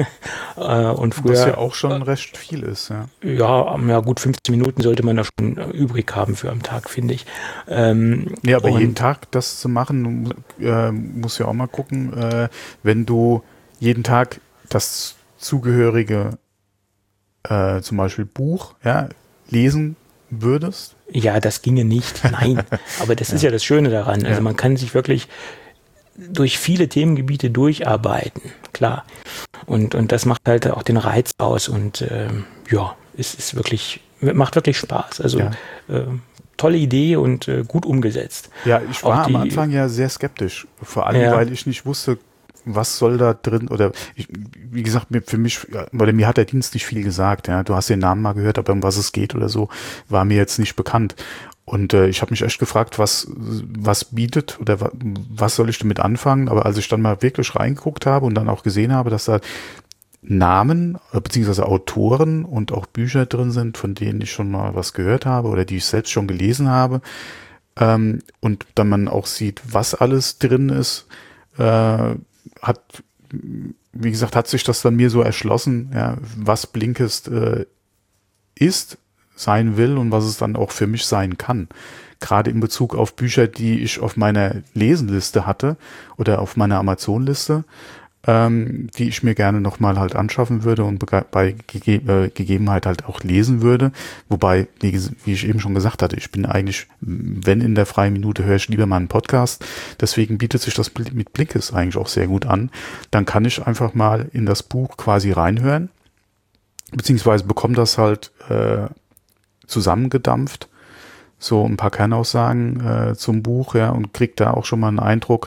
und früher, was ja auch schon recht viel ist, ja. Ja, ja, gut fünfzehn Minuten sollte man da schon übrig haben für am Tag, finde ich. Ähm, ja, aber jeden Tag das zu machen, äh, muss ja auch mal gucken, äh, wenn du jeden Tag das zugehörige, äh, zum Beispiel Buch, ja, lesen würdest. Ja, das ginge nicht, nein. Aber das ja. ist ja das Schöne daran. Also ja. man kann sich wirklich durch viele Themengebiete durcharbeiten, klar. Und, und das macht halt auch den Reiz aus und ähm, ja, es ist wirklich, macht wirklich Spaß. Also ja. äh, tolle Idee und äh, gut umgesetzt. Ja, ich war die, am Anfang ja sehr skeptisch, vor allem, ja. weil ich nicht wusste, was soll da drin, oder ich, wie gesagt, für mich, oder mir hat der Dienst nicht viel gesagt, ja. Du hast den Namen mal gehört, aber um was es geht oder so, war mir jetzt nicht bekannt. Und äh, ich habe mich echt gefragt, was was bietet oder wa was soll ich damit anfangen? Aber als ich dann mal wirklich reingeguckt habe und dann auch gesehen habe, dass da Namen äh, beziehungsweise Autoren und auch Bücher drin sind, von denen ich schon mal was gehört habe oder die ich selbst schon gelesen habe, ähm, und dann man auch sieht, was alles drin ist, äh, hat, wie gesagt, hat sich das dann mir so erschlossen, ja, was Blinkist äh, ist, sein will und was es dann auch für mich sein kann. Gerade in Bezug auf Bücher, die ich auf meiner Lesenliste hatte oder auf meiner Amazon-Liste, ähm, die ich mir gerne nochmal halt anschaffen würde und bei Gege äh, Gegebenheit halt auch lesen würde. Wobei, wie, wie ich eben schon gesagt hatte, ich bin eigentlich, wenn in der freien Minute höre ich lieber mal einen Podcast. Deswegen bietet sich das mit Blinkist eigentlich auch sehr gut an. Dann kann ich einfach mal in das Buch quasi reinhören, beziehungsweise bekomme das halt äh, zusammengedampft, so ein paar Kernaussagen äh, zum Buch, ja, und kriegt da auch schon mal einen Eindruck,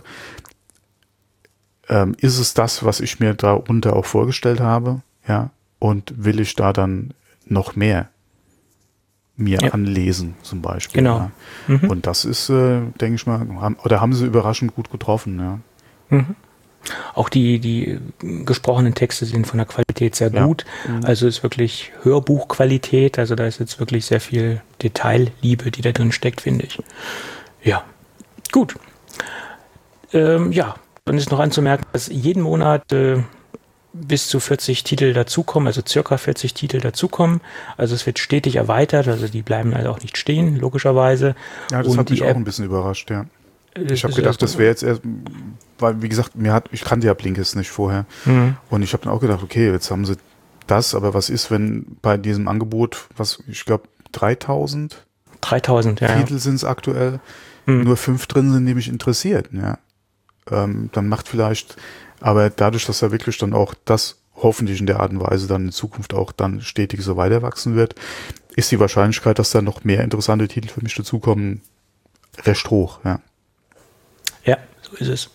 ähm, ist es das, was ich mir darunter auch vorgestellt habe, ja, und will ich da dann noch mehr mir ja. anlesen, zum Beispiel. Genau. Ja. Mhm. Und das ist, äh, denke ich mal, haben, oder haben sie überraschend gut getroffen, ja. Mhm. Auch die, die gesprochenen Texte sind von der Qualität sehr gut. Ja. Mhm. Also ist wirklich Hörbuchqualität. Also da ist jetzt wirklich sehr viel Detailliebe, die da drin steckt, finde ich. Ja, gut. Ähm, ja, dann ist noch anzumerken, dass jeden Monat äh, bis zu vierzig Titel dazukommen, also circa vierzig Titel dazukommen. Also es wird stetig erweitert, also die bleiben halt auch nicht stehen, logischerweise. Ja, das Und hat mich die auch App, ein bisschen überrascht, ja. Ich habe gedacht, das wäre jetzt erst, weil wie gesagt, mir hat, ich kannte ja Blinkist nicht vorher. Mhm. Und ich habe dann auch gedacht, okay, jetzt haben sie das, aber was ist, wenn bei diesem Angebot, was ich glaube dreitausend dreitausend, ja. Titel sind es aktuell, mhm. nur fünf drin sind, die mich interessiert, ja. Ähm, dann macht vielleicht, aber dadurch, dass da wirklich dann auch das hoffentlich in der Art und Weise dann in Zukunft auch dann stetig so weiter wachsen wird, ist die Wahrscheinlichkeit, dass da noch mehr interessante Titel für mich dazukommen, recht hoch, ja. Ja, so ist es.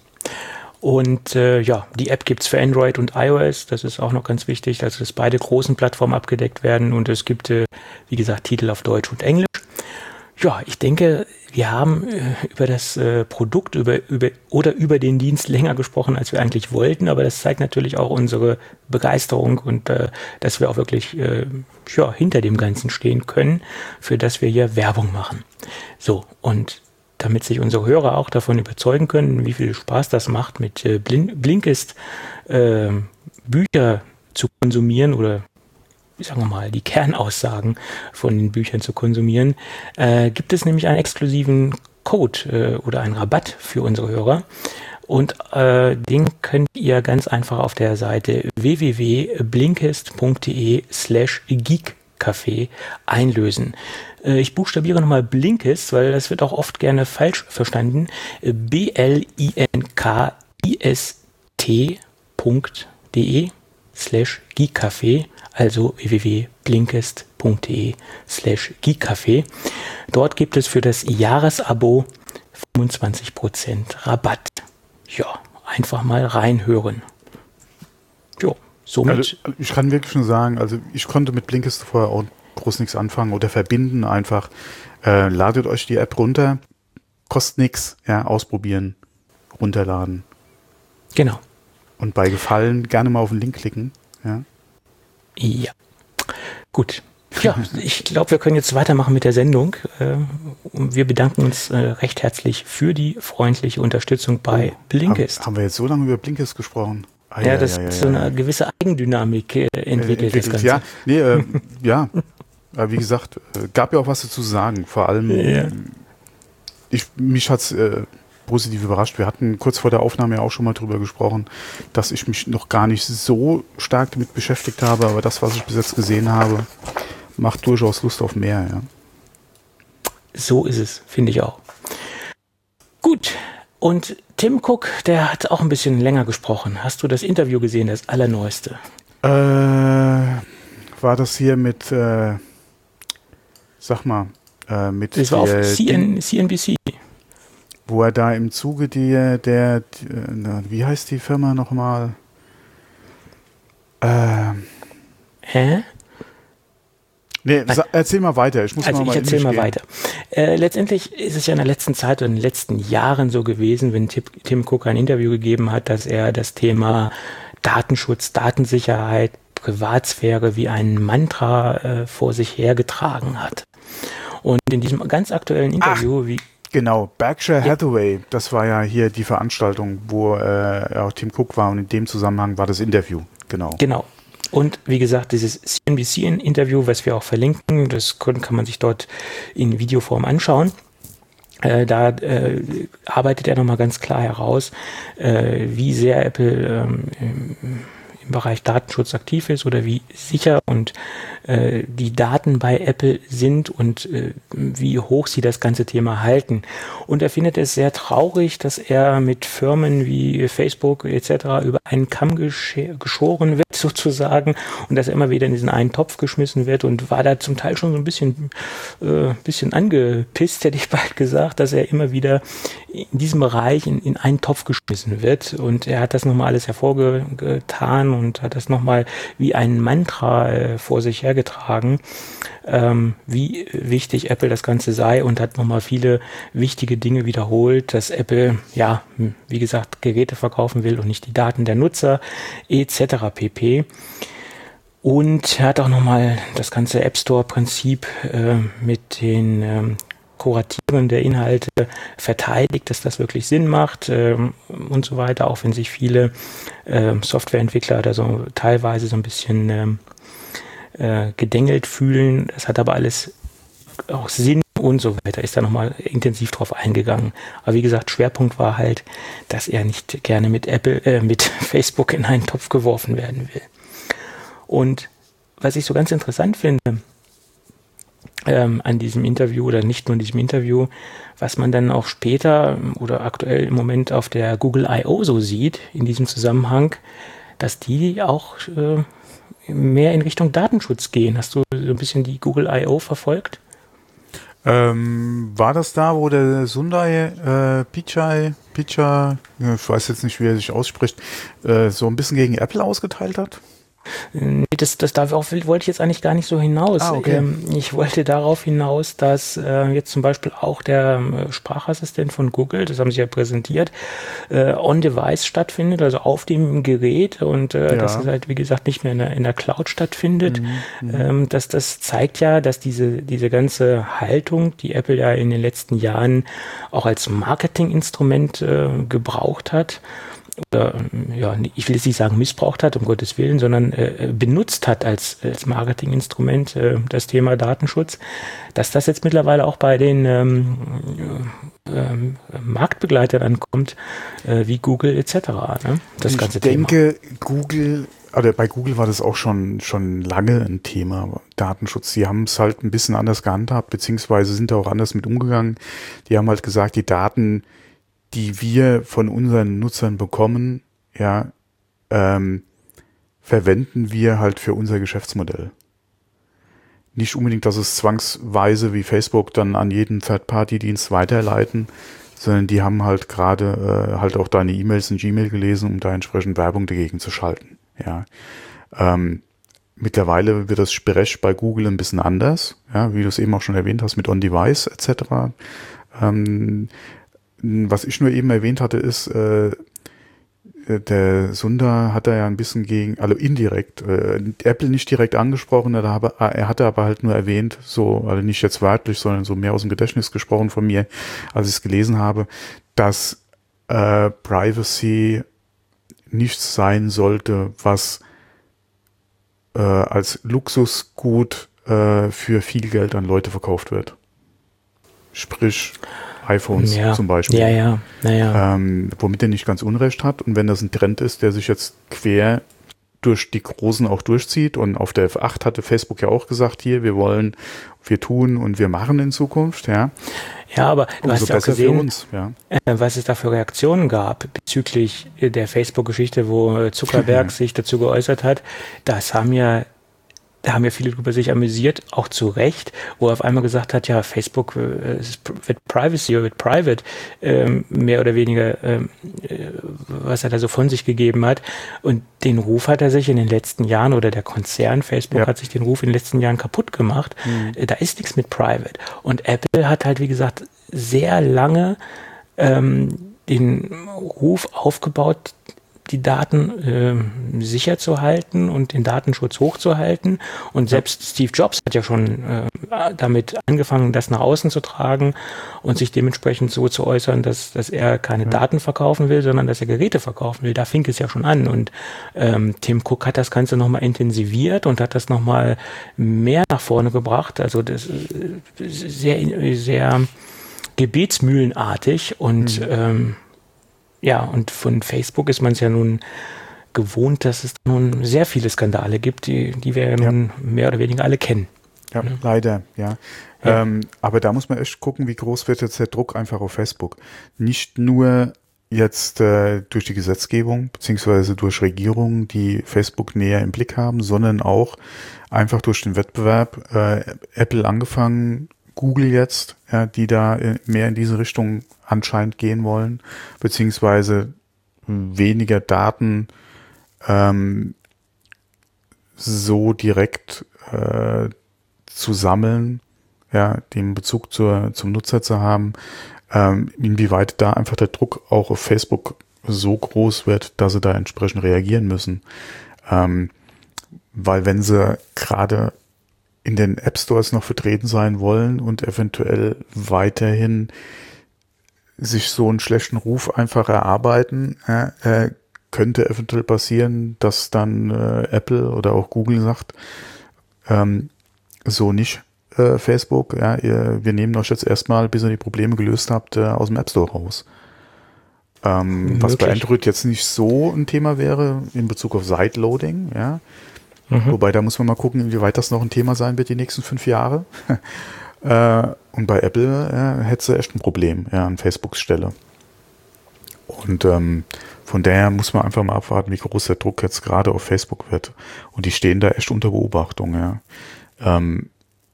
Und äh, ja, die App gibt's für Android und iOS, das ist auch noch ganz wichtig, also dass beide großen Plattformen abgedeckt werden und es gibt, äh, wie gesagt, Titel auf Deutsch und Englisch. Ja, ich denke, wir haben äh, über das äh, Produkt über, über, oder über den Dienst länger gesprochen, als wir eigentlich wollten, aber das zeigt natürlich auch unsere Begeisterung und äh, dass wir auch wirklich äh, ja, hinter dem Ganzen stehen können, für das wir hier Werbung machen. So, und damit sich unsere Hörer auch davon überzeugen können, wie viel Spaß das macht, mit äh, Blinkist äh, Bücher zu konsumieren oder sagen wir mal, die Kernaussagen von den Büchern zu konsumieren, äh, gibt es nämlich einen exklusiven Code äh, oder einen Rabatt für unsere Hörer. Und äh, den könnt ihr ganz einfach auf der Seite w w w punkt blinkist punkt de slash geekcafé einlösen. Äh, ich buchstabiere nochmal Blinkist, weil das wird auch oft gerne falsch verstanden. B L I N K I S T punkt de slash geekcafé, also w w w punkt blinkist punkt de slash geekcafé. Dort gibt es für das Jahresabo fünfundzwanzig Prozent Rabatt. Ja, einfach mal reinhören. Jo, somit. Also, ich kann wirklich nur sagen, also ich konnte mit Blinkist vorher auch groß nichts anfangen oder verbinden einfach. Äh, ladet euch die App runter, kostet nichts, ja, ausprobieren, runterladen. Genau. Und bei Gefallen gerne mal auf den Link klicken. Ja. Ja. Gut. Ja, ich glaube, wir können jetzt weitermachen mit der Sendung. Wir bedanken uns recht herzlich für die freundliche Unterstützung bei oh, Blinkist. Haben, haben wir jetzt so lange über Blinkist gesprochen? Ah, ja, ja, das ja, ja, ist so eine ja. gewisse Eigendynamik äh, entwickelt, entwickelt, das Ganze. Ja, nee, äh, ja. wie gesagt, gab ja auch was dazu zu sagen. Vor allem, ja. ich, mich hat's äh, positiv überrascht. Wir hatten kurz vor der Aufnahme ja auch schon mal drüber gesprochen, dass ich mich noch gar nicht so stark damit beschäftigt habe, aber das, was ich bis jetzt gesehen habe, macht durchaus Lust auf mehr. Ja. So ist es, finde ich auch. Gut, und Tim Cook, der hat auch ein bisschen länger gesprochen. Hast du das Interview gesehen, das allerneueste? Äh, war das hier mit, äh, sag mal, äh, mit das war auf C N B C. Wo er da im Zuge der, der, der wie heißt die Firma nochmal? Ähm. Hä? Nee, sa- erzähl mal weiter. Ich muss also mal ich mal erzähl mal gehen. weiter. Äh, letztendlich ist es ja in der letzten Zeit oder in den letzten Jahren so gewesen, wenn Tim, Tim Cook ein Interview gegeben hat, dass er das Thema Datenschutz, Datensicherheit, Privatsphäre wie ein Mantra äh, vor sich hergetragen hat. Und in diesem ganz aktuellen Interview, Ach. wie Genau, Berkshire Hathaway, das war ja hier die Veranstaltung, wo äh, auch Tim Cook war und in dem Zusammenhang war das Interview, genau. Genau. Und wie gesagt, dieses C N B C-Interview, was wir auch verlinken, das kann man sich dort in Videoform anschauen. Äh, da äh, arbeitet er nochmal ganz klar heraus, äh, wie sehr Apple ähm, im, im Bereich Datenschutz aktiv ist oder wie sicher und äh, die Daten bei Apple sind und äh, wie hoch sie das ganze Thema halten. Und er findet es sehr traurig, dass er mit Firmen wie Facebook et cetera über einen Kamm gesch- geschoren wird sozusagen und dass er immer wieder in diesen einen Topf geschmissen wird und war da zum Teil schon so ein bisschen, äh, bisschen angepisst, hätte ich bald gesagt, dass er immer wieder in diesem Bereich in, in einen Topf geschmissen wird. Und er hat das nochmal alles hervorgetan und hat das nochmal wie ein Mantra äh, vor sich hergetragen, ähm, wie wichtig Apple das Ganze sei und hat nochmal viele wichtige Dinge wiederholt, dass Apple, ja, wie gesagt, Geräte verkaufen will und nicht die Daten der Nutzer et cetera pp. Und er hat auch nochmal das ganze App Store-Prinzip äh, mit den ähm, Kuratieren der Inhalte verteidigt, dass das wirklich Sinn macht ähm, und so weiter, auch wenn sich viele ähm, Softwareentwickler da so teilweise so ein bisschen ähm, äh, gedengelt fühlen. Das hat aber alles auch Sinn und so weiter, ist da nochmal intensiv drauf eingegangen. Aber wie gesagt, Schwerpunkt war halt, dass er nicht gerne mit Apple, äh, mit Facebook in einen Topf geworfen werden will. Und was ich so ganz interessant finde, ähm, an diesem Interview oder nicht nur in diesem Interview, was man dann auch später oder aktuell im Moment auf der Google I O so sieht, in diesem Zusammenhang, dass die auch äh, mehr in Richtung Datenschutz gehen. Hast du so ein bisschen die Google I O verfolgt? Ähm, war das da, wo der Sundar äh, Pichai, Pichai, ich weiß jetzt nicht, wie er sich ausspricht, äh, so ein bisschen gegen Apple ausgeteilt hat? Nee, das, das darauf wollte ich jetzt eigentlich gar nicht so hinaus. Ah, okay. ähm, ich wollte darauf hinaus, dass äh, jetzt zum Beispiel auch der äh, Sprachassistent von Google, das haben sie ja präsentiert, äh, on-device stattfindet, also auf dem Gerät und äh, Ja. dass es halt, wie gesagt, nicht mehr in der, in der Cloud stattfindet. Mhm, ähm, das, das zeigt ja, dass diese, diese ganze Haltung, die Apple ja in den letzten Jahren auch als Marketinginstrument äh, gebraucht hat, oder ja, ich will jetzt nicht sagen missbraucht hat, um Gottes Willen, sondern äh, benutzt hat als, als Marketinginstrument äh, das Thema Datenschutz, dass das jetzt mittlerweile auch bei den ähm, ähm, Marktbegleitern ankommt, äh, wie Google et cetera. Ne? Das ich ganze denke, Thema. Google, oder bei Google war das auch schon, schon lange ein Thema, Datenschutz. Die haben es halt ein bisschen anders gehandhabt, beziehungsweise sind da auch anders mit umgegangen. Die haben halt gesagt, die Daten, die wir von unseren Nutzern bekommen, ja, ähm, verwenden wir halt für unser Geschäftsmodell. Nicht unbedingt, dass es zwangsweise wie Facebook dann an jeden Third-Party-Dienst weiterleiten, sondern die haben halt gerade äh, halt auch deine E-Mails in Gmail gelesen, um da entsprechend Werbung dagegen zu schalten. Ja, ähm, mittlerweile wird das Sprech bei Google ein bisschen anders, ja, wie du es eben auch schon erwähnt hast mit On-Device et cetera. Ähm, Was ich nur eben erwähnt hatte, ist, äh, der Sundar hat da ja ein bisschen gegen, also indirekt, äh, Apple nicht direkt angesprochen, er, habe, er hatte aber halt nur erwähnt, so, also nicht jetzt wörtlich, sondern so mehr aus dem Gedächtnis gesprochen von mir, als ich es gelesen habe, dass äh, Privacy nichts sein sollte, was äh, als Luxusgut äh, für viel Geld an Leute verkauft wird. Sprich, iPhones ja. zum Beispiel. Ja, ja, naja. Ähm, womit er nicht ganz Unrecht hat. Und wenn das ein Trend ist, der sich jetzt quer durch die Großen auch durchzieht, und auf der F acht hatte Facebook ja auch gesagt, hier, wir wollen, wir tun und wir machen in Zukunft, ja. Ja, aber du Umso hast ja auch besser gesehen, für uns, ja. äh, was es da für Reaktionen gab bezüglich der Facebook-Geschichte, wo Zuckerberg sich dazu geäußert hat. Das haben ja Da haben ja viele drüber sich amüsiert, auch zu Recht, wo er auf einmal gesagt hat, ja, Facebook äh, wird Privacy oder wird Private, ähm, mehr oder weniger, ähm, äh, was er da so von sich gegeben hat. Und den Ruf hat er sich in den letzten Jahren, oder der Konzern Facebook Ja. hat sich den Ruf in den letzten Jahren kaputt gemacht. Mhm. Äh, da ist nichts mit Private. Und Apple hat halt, wie gesagt, sehr lange ähm, den Ruf aufgebaut, die Daten äh, sicher zu halten und den Datenschutz hochzuhalten. Und selbst Steve Jobs hat ja schon äh, damit angefangen, das nach außen zu tragen und sich dementsprechend so zu äußern, dass, dass er keine ja. Daten verkaufen will, sondern dass er Geräte verkaufen will. Da fing es ja schon an. Und ähm, Tim Cook hat das Ganze nochmal intensiviert und hat das nochmal mehr nach vorne gebracht. Also das ist sehr, sehr gebetsmühlenartig und mhm. ähm, ja, und von Facebook ist man es ja nun gewohnt, dass es nun sehr viele Skandale gibt, die, die wir ja nun ja. mehr oder weniger alle kennen. Ja, mhm. leider, ja. ja. Ähm, aber da muss man echt gucken, wie groß wird jetzt der Druck einfach auf Facebook. Nicht nur jetzt äh, durch die Gesetzgebung, beziehungsweise durch Regierungen, die Facebook näher im Blick haben, sondern auch einfach durch den Wettbewerb. Äh, Apple angefangen, Google jetzt, ja, die da mehr in diese Richtung anscheinend gehen wollen, beziehungsweise weniger Daten ähm, so direkt äh, zu sammeln, ja, den Bezug zur, zum Nutzer zu haben, ähm, inwieweit da einfach der Druck auch auf Facebook so groß wird, dass sie da entsprechend reagieren müssen. Ähm, weil wenn sie gerade in den App Stores noch vertreten sein wollen und eventuell weiterhin sich so einen schlechten Ruf einfach erarbeiten, äh, könnte eventuell passieren, dass dann äh, Apple oder auch Google sagt, ähm, so nicht, äh, Facebook, ja, ihr, wir nehmen euch jetzt erstmal, bis ihr die Probleme gelöst habt, äh, aus dem App Store raus. Ähm, was bei Android jetzt nicht so ein Thema wäre in Bezug auf Sideloading, ja. Mhm. Wobei, da muss man mal gucken, inwieweit das noch ein Thema sein wird die nächsten fünf Jahre. äh, und bei Apple äh, hätte es echt ein Problem, ja, an Facebooks Stelle. Und ähm, von daher muss man einfach mal abwarten, wie groß der Druck jetzt gerade auf Facebook wird. Und die stehen da echt unter Beobachtung, ja. Ähm,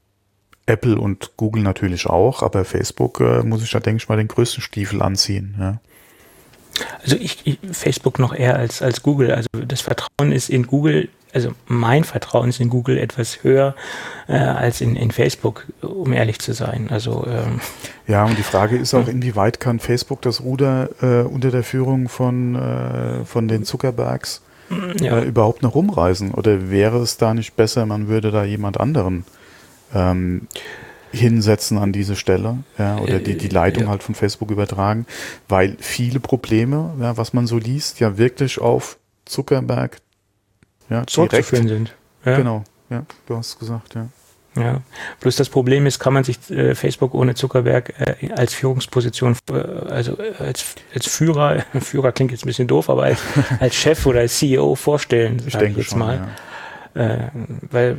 Apple und Google natürlich auch, aber Facebook äh, muss ich da, denke ich mal, den größten Stiefel anziehen, ja. Also ich, ich Facebook noch eher als, als Google. Also das Vertrauen ist in Google, also mein Vertrauen ist in Google etwas höher äh, als in, in Facebook, um ehrlich zu sein. Also ähm, ja, und die Frage ist auch, inwieweit kann Facebook das Ruder äh, unter der Führung von, äh, von den Zuckerbergs ja. äh, überhaupt noch rumreißen? Oder wäre es da nicht besser, man würde da jemand anderen ähm, hinsetzen an diese Stelle, ja, oder die, die Leitung ja. halt von Facebook übertragen, weil viele Probleme, ja, was man so liest, ja wirklich auf Zuckerberg ja, zurückzuführen sind. Ja. Genau, ja, du hast gesagt, ja. Ja, bloß das Problem ist, kann man sich äh, Facebook ohne Zuckerberg äh, als Führungsposition, äh, also äh, als, als Führer, Führer klingt jetzt ein bisschen doof, aber als, als Chef oder als C E O vorstellen, ich denke ich jetzt schon, mal. Ja. Äh, weil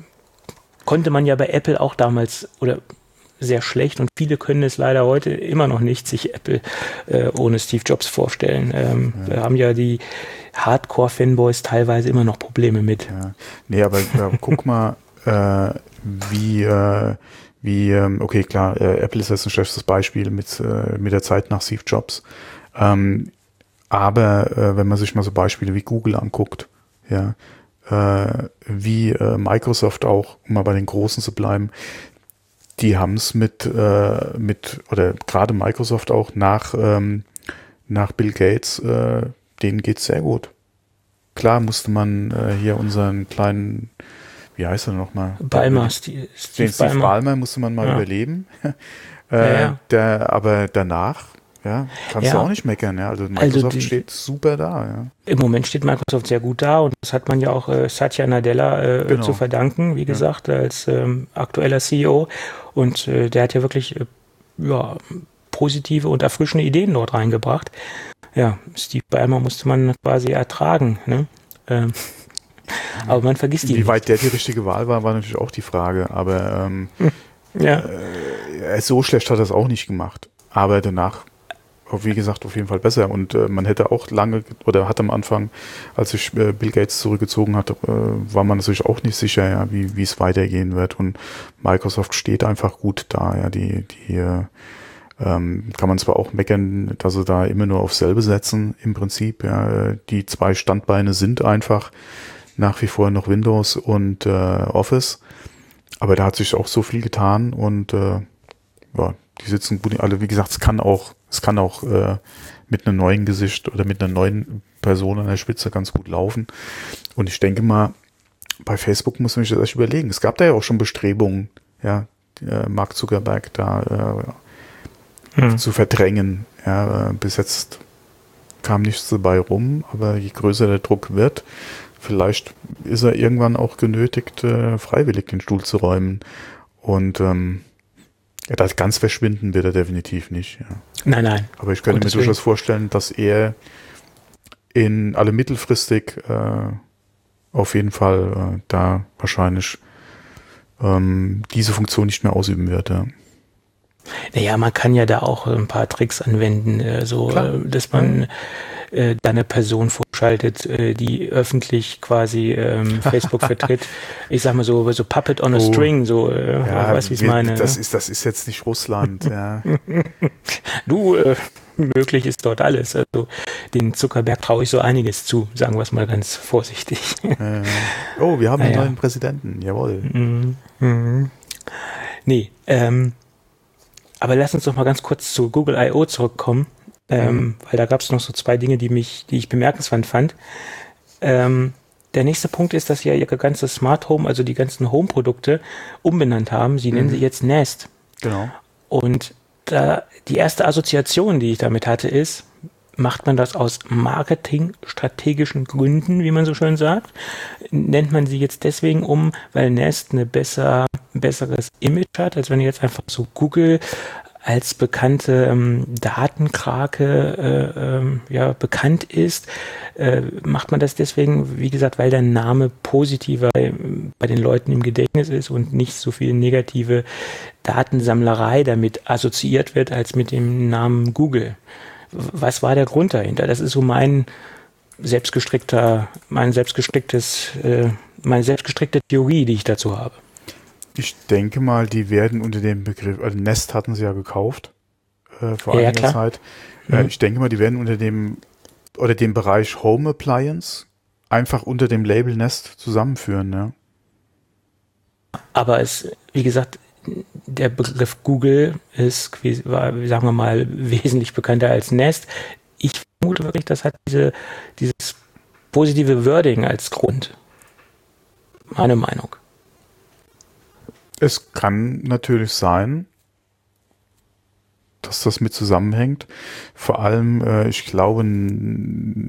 konnte man ja bei Apple auch damals oder sehr schlecht und viele können es leider heute immer noch nicht, sich Apple äh, ohne Steve Jobs vorstellen. Ähm, ja. Da haben ja die Hardcore-Fanboys teilweise immer noch Probleme mit. Ja. Nee, aber ja, guck mal, äh, wie, äh, wie ähm, okay, klar, äh, Apple ist jetzt ein schlechtes Beispiel mit, äh, mit der Zeit nach Steve Jobs. Ähm, aber äh, wenn man sich mal so Beispiele wie Google anguckt, ja, äh, wie äh, Microsoft auch, um mal bei den Großen zu bleiben, die haben es mit, äh, mit, oder gerade Microsoft auch nach, ähm, nach Bill Gates, äh, denen geht's sehr gut. Klar musste man äh, hier unseren kleinen, wie heißt er nochmal? Ballmer, Steve, Steve Ballmer. Ballmer musste man mal ja. überleben. äh, ja, ja. Der, aber danach, ja, kannst ja. du auch nicht meckern. Ja? Also Microsoft also die, steht super da. Ja. Im Moment steht Microsoft sehr gut da und das hat man ja auch äh, Satya Nadella äh, genau. zu verdanken, wie gesagt, ja. als ähm, aktueller C E O. Und äh, der hat ja wirklich äh, ja, positive und erfrischende Ideen dort reingebracht. Ja, Steve Ballmer musste man quasi ertragen. Ne? Ähm, aber man vergisst ihn. Wie weit der die richtige Wahl war, war natürlich auch die Frage. Aber ähm, ja. äh, so schlecht hat er es auch nicht gemacht. Aber danach, wie gesagt, auf jeden Fall besser. Und äh, man hätte auch lange, oder hat am Anfang, als sich äh, Bill Gates zurückgezogen hat, äh, war man natürlich auch nicht sicher, ja, wie wie es weitergehen wird. Und Microsoft steht einfach gut da. Ja, die die äh, ähm, kann man zwar auch meckern, dass sie da immer nur auf selbe setzen, im Prinzip. Ja, die zwei Standbeine sind einfach nach wie vor noch Windows und äh, Office. Aber da hat sich auch so viel getan und äh, ja, die sitzen gut. Also wie gesagt, es kann auch, es kann auch äh, mit einem neuen Gesicht oder mit einer neuen Person an der Spitze ganz gut laufen. Und ich denke mal, bei Facebook muss man sich das echt überlegen. Es gab da ja auch schon Bestrebungen, ja, äh, Mark Zuckerberg da äh, hm. zu verdrängen. Ja, äh, bis jetzt kam nichts dabei rum, aber je größer der Druck wird, vielleicht ist er irgendwann auch genötigt, äh, freiwillig den Stuhl zu räumen. Und ähm, ja, das ganz verschwinden wird er definitiv nicht. Ja. Nein, nein. Aber ich könnte mir durchaus vorstellen, dass er in alle mittelfristig äh, auf jeden Fall äh, da wahrscheinlich ähm, diese Funktion nicht mehr ausüben wird. Ja. Naja, man kann ja da auch ein paar Tricks anwenden, äh, so äh, dass man äh, da eine Person vorschaltet, äh, die öffentlich quasi ähm, Facebook vertritt. Ich sag mal so, so Puppet on a oh. String, so, äh, ja, weißt du, wie ich es meine. Das ist, das ist jetzt nicht Russland. Ja. Du, äh, möglich ist dort alles. Also den Zuckerberg traue ich so einiges zu, sagen wir es mal ganz vorsichtig. Äh, oh, wir haben einen ja. neuen Präsidenten, jawohl. Mhm. Mhm. Nee, ähm, aber lass uns doch mal ganz kurz zu Google I O zurückkommen, ähm, mhm. weil da gab es noch so zwei Dinge, die mich, die ich bemerkenswert fand. Ähm, der nächste Punkt ist, dass sie ja ihre ganze Smart Home, also die ganzen Home-Produkte umbenannt haben. Sie mhm. nennen sie jetzt Nest. Genau. Und da die erste Assoziation, die ich damit hatte, ist, Macht man das aus marketingstrategischen Gründen, wie man so schön sagt? Nennt man sie jetzt deswegen um, weil Nest eine besser, ein besseres Image hat, als wenn jetzt einfach so Google als bekannte ähm, Datenkrake äh, ähm, ja, bekannt ist? Äh, macht man das deswegen, wie gesagt, weil der Name positiver bei den Leuten im Gedächtnis ist und nicht so viel negative Datensammlerei damit assoziiert wird, als mit dem Namen Google? Was war der Grund dahinter? Das ist so mein selbstgestrickter, mein selbstgestricktes, äh, meine selbstgestrickte Theorie, die ich dazu habe. Ich denke mal, die werden unter dem Begriff, also Nest hatten sie ja gekauft äh, vor ja, einiger klar. Zeit. Äh, Mhm. Ich denke mal, die werden unter dem oder dem Bereich Home Appliance einfach unter dem Label Nest zusammenführen. Ne? Aber es, wie gesagt, der Begriff Google ist, wie, war, sagen wir mal, wesentlich bekannter als Nest. Ich vermute wirklich, das hat diese, dieses positive Wording als Grund. Meine Meinung. Es kann natürlich sein, dass das mit zusammenhängt. Vor allem, äh, ich glaube, n-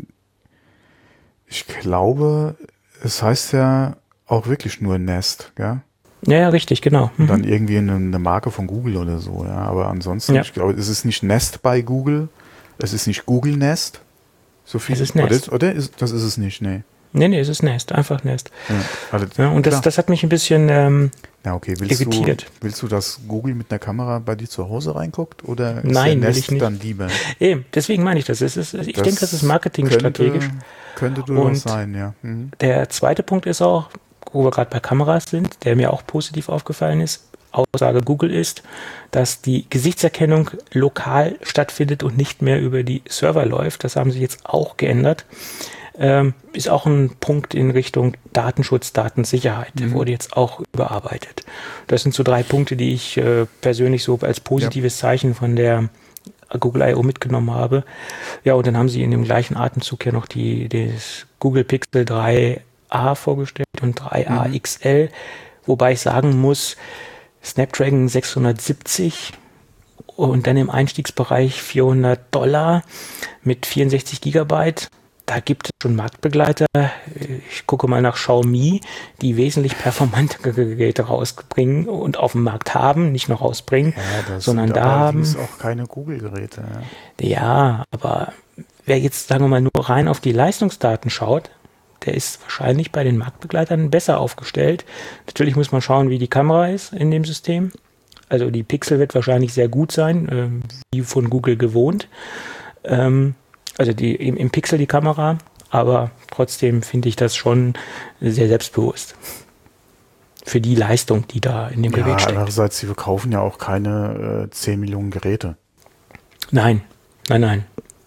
ich glaube, es heißt ja auch wirklich nur Nest, ja. Ja, ja, richtig, genau. Und Mhm. dann irgendwie eine, eine Marke von Google oder so, ja. Aber ansonsten, Ja. ich glaube, es ist nicht Nest bei Google, es ist nicht Google Nest. So viel. Es ist Nest. Oder, oder ist, das ist es nicht, nee. Nee, nee, es ist Nest, einfach Nest. Ja, also, Ja, und das, klar. das hat mich ein bisschen ähm, Ja, okay. Willst du, irritiert. willst du, dass Google mit einer Kamera bei dir zu Hause reinguckt? Oder ist Nein, der will Nest ich nicht. dann lieber? Eben, deswegen meine ich das. Es ist, ich Das denke, das ist marketingstrategisch. Könnte, könnte durchaus Und sein, ja. Mhm. Der zweite Punkt ist auch, wo wir gerade bei Kameras sind, der mir auch positiv aufgefallen ist, Aussage Google ist, dass die Gesichtserkennung lokal stattfindet und nicht mehr über die Server läuft. Das haben sie jetzt auch geändert. Ähm, ist auch ein Punkt in Richtung Datenschutz, Datensicherheit. Der Mhm. wurde jetzt auch überarbeitet. Das sind so drei Punkte, die ich äh, persönlich so als positives Zeichen von der Google I O mitgenommen habe. Ja, und dann haben sie in dem gleichen Atemzug ja noch die, das Google Pixel drei a vorgestellt und drei a Mhm. X L, wobei ich sagen muss, Snapdragon sechshundertsiebzig und dann im Einstiegsbereich vierhundert Dollar mit vierundsechzig Gigabyte. Da gibt es schon Marktbegleiter. Ich gucke mal nach Xiaomi, die wesentlich performantere Geräte rausbringen und auf dem Markt haben, nicht nur rausbringen, Ja, das sondern sind da haben. allerdings auch keine Google-Geräte. Ja. Ja, aber wer jetzt, sagen wir mal, nur rein auf die Leistungsdaten schaut, der ist wahrscheinlich bei den Marktbegleitern besser aufgestellt. Natürlich muss man schauen, wie die Kamera ist in dem System. Also die Pixel wird wahrscheinlich sehr gut sein, ähm, wie von Google gewohnt. Ähm, also die, im, im Pixel die Kamera, aber trotzdem finde ich das schon sehr selbstbewusst. Für die Leistung, die da in dem Ja, Gerät steckt. andererseits, sie verkaufen ja auch keine äh, zehn Millionen Geräte. Nein, nein, nein.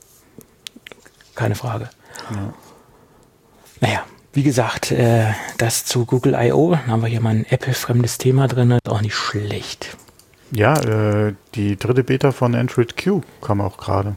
Keine Frage. Ja. Naja, wie gesagt, äh, das zu Google I O, da haben wir hier mal ein Apple-fremdes Thema drin, ist auch nicht schlecht. Ja, äh, die dritte Beta von Android Q kam auch gerade.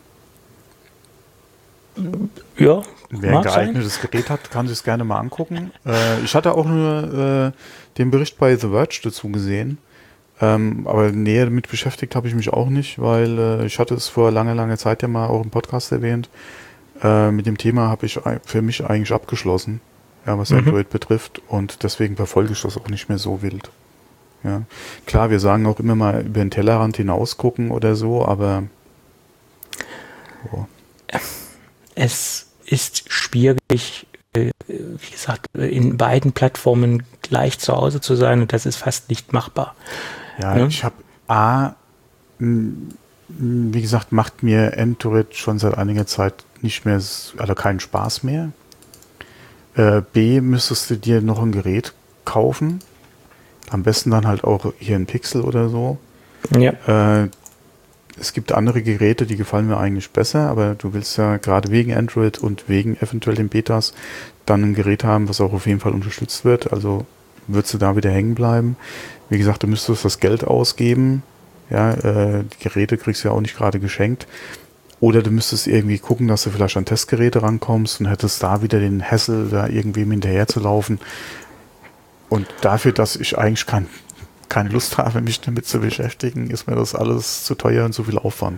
Ja, Wer ein mag sein. geeignetes Gerät hat, kann sich es gerne mal angucken. Äh, ich hatte auch nur äh, den Bericht bei The Verge dazu gesehen. Ähm, aber näher damit beschäftigt habe ich mich auch nicht, weil äh, ich hatte es vor langer, langer Zeit ja mal auch im Podcast erwähnt. Äh, mit dem Thema habe ich ei- für mich eigentlich abgeschlossen, ja, was Mhm. Android betrifft. Und deswegen verfolge ich das auch nicht mehr so wild. Ja. Klar, wir sagen auch immer mal über den Tellerrand hinaus gucken oder so, aber oh. Es ist schwierig, äh, wie gesagt, in beiden Plattformen gleich zu Hause zu sein und das ist fast nicht machbar. Ja, Ja. ich habe A, m, m, wie gesagt, macht mir Android schon seit einiger Zeit nicht mehr, s- also keinen Spaß mehr. Äh, B, müsstest du dir noch ein Gerät kaufen. Am besten dann halt auch hier ein Pixel oder so. Ja, Äh, es gibt andere Geräte, die gefallen mir eigentlich besser, aber du willst ja gerade wegen Android und wegen eventuell den Betas dann ein Gerät haben, was auch auf jeden Fall unterstützt wird. Also würdest du da wieder hängen bleiben. Wie gesagt, du müsstest das Geld ausgeben. Ja, äh, die Geräte kriegst du ja auch nicht gerade geschenkt. Oder du müsstest irgendwie gucken, dass du vielleicht an Testgeräte rankommst und hättest da wieder den Hassel, da irgendwem hinterher zu laufen. Und dafür, dass ich eigentlich kein, keine Lust habe, mich damit zu beschäftigen, ist mir das alles zu teuer und zu viel Aufwand.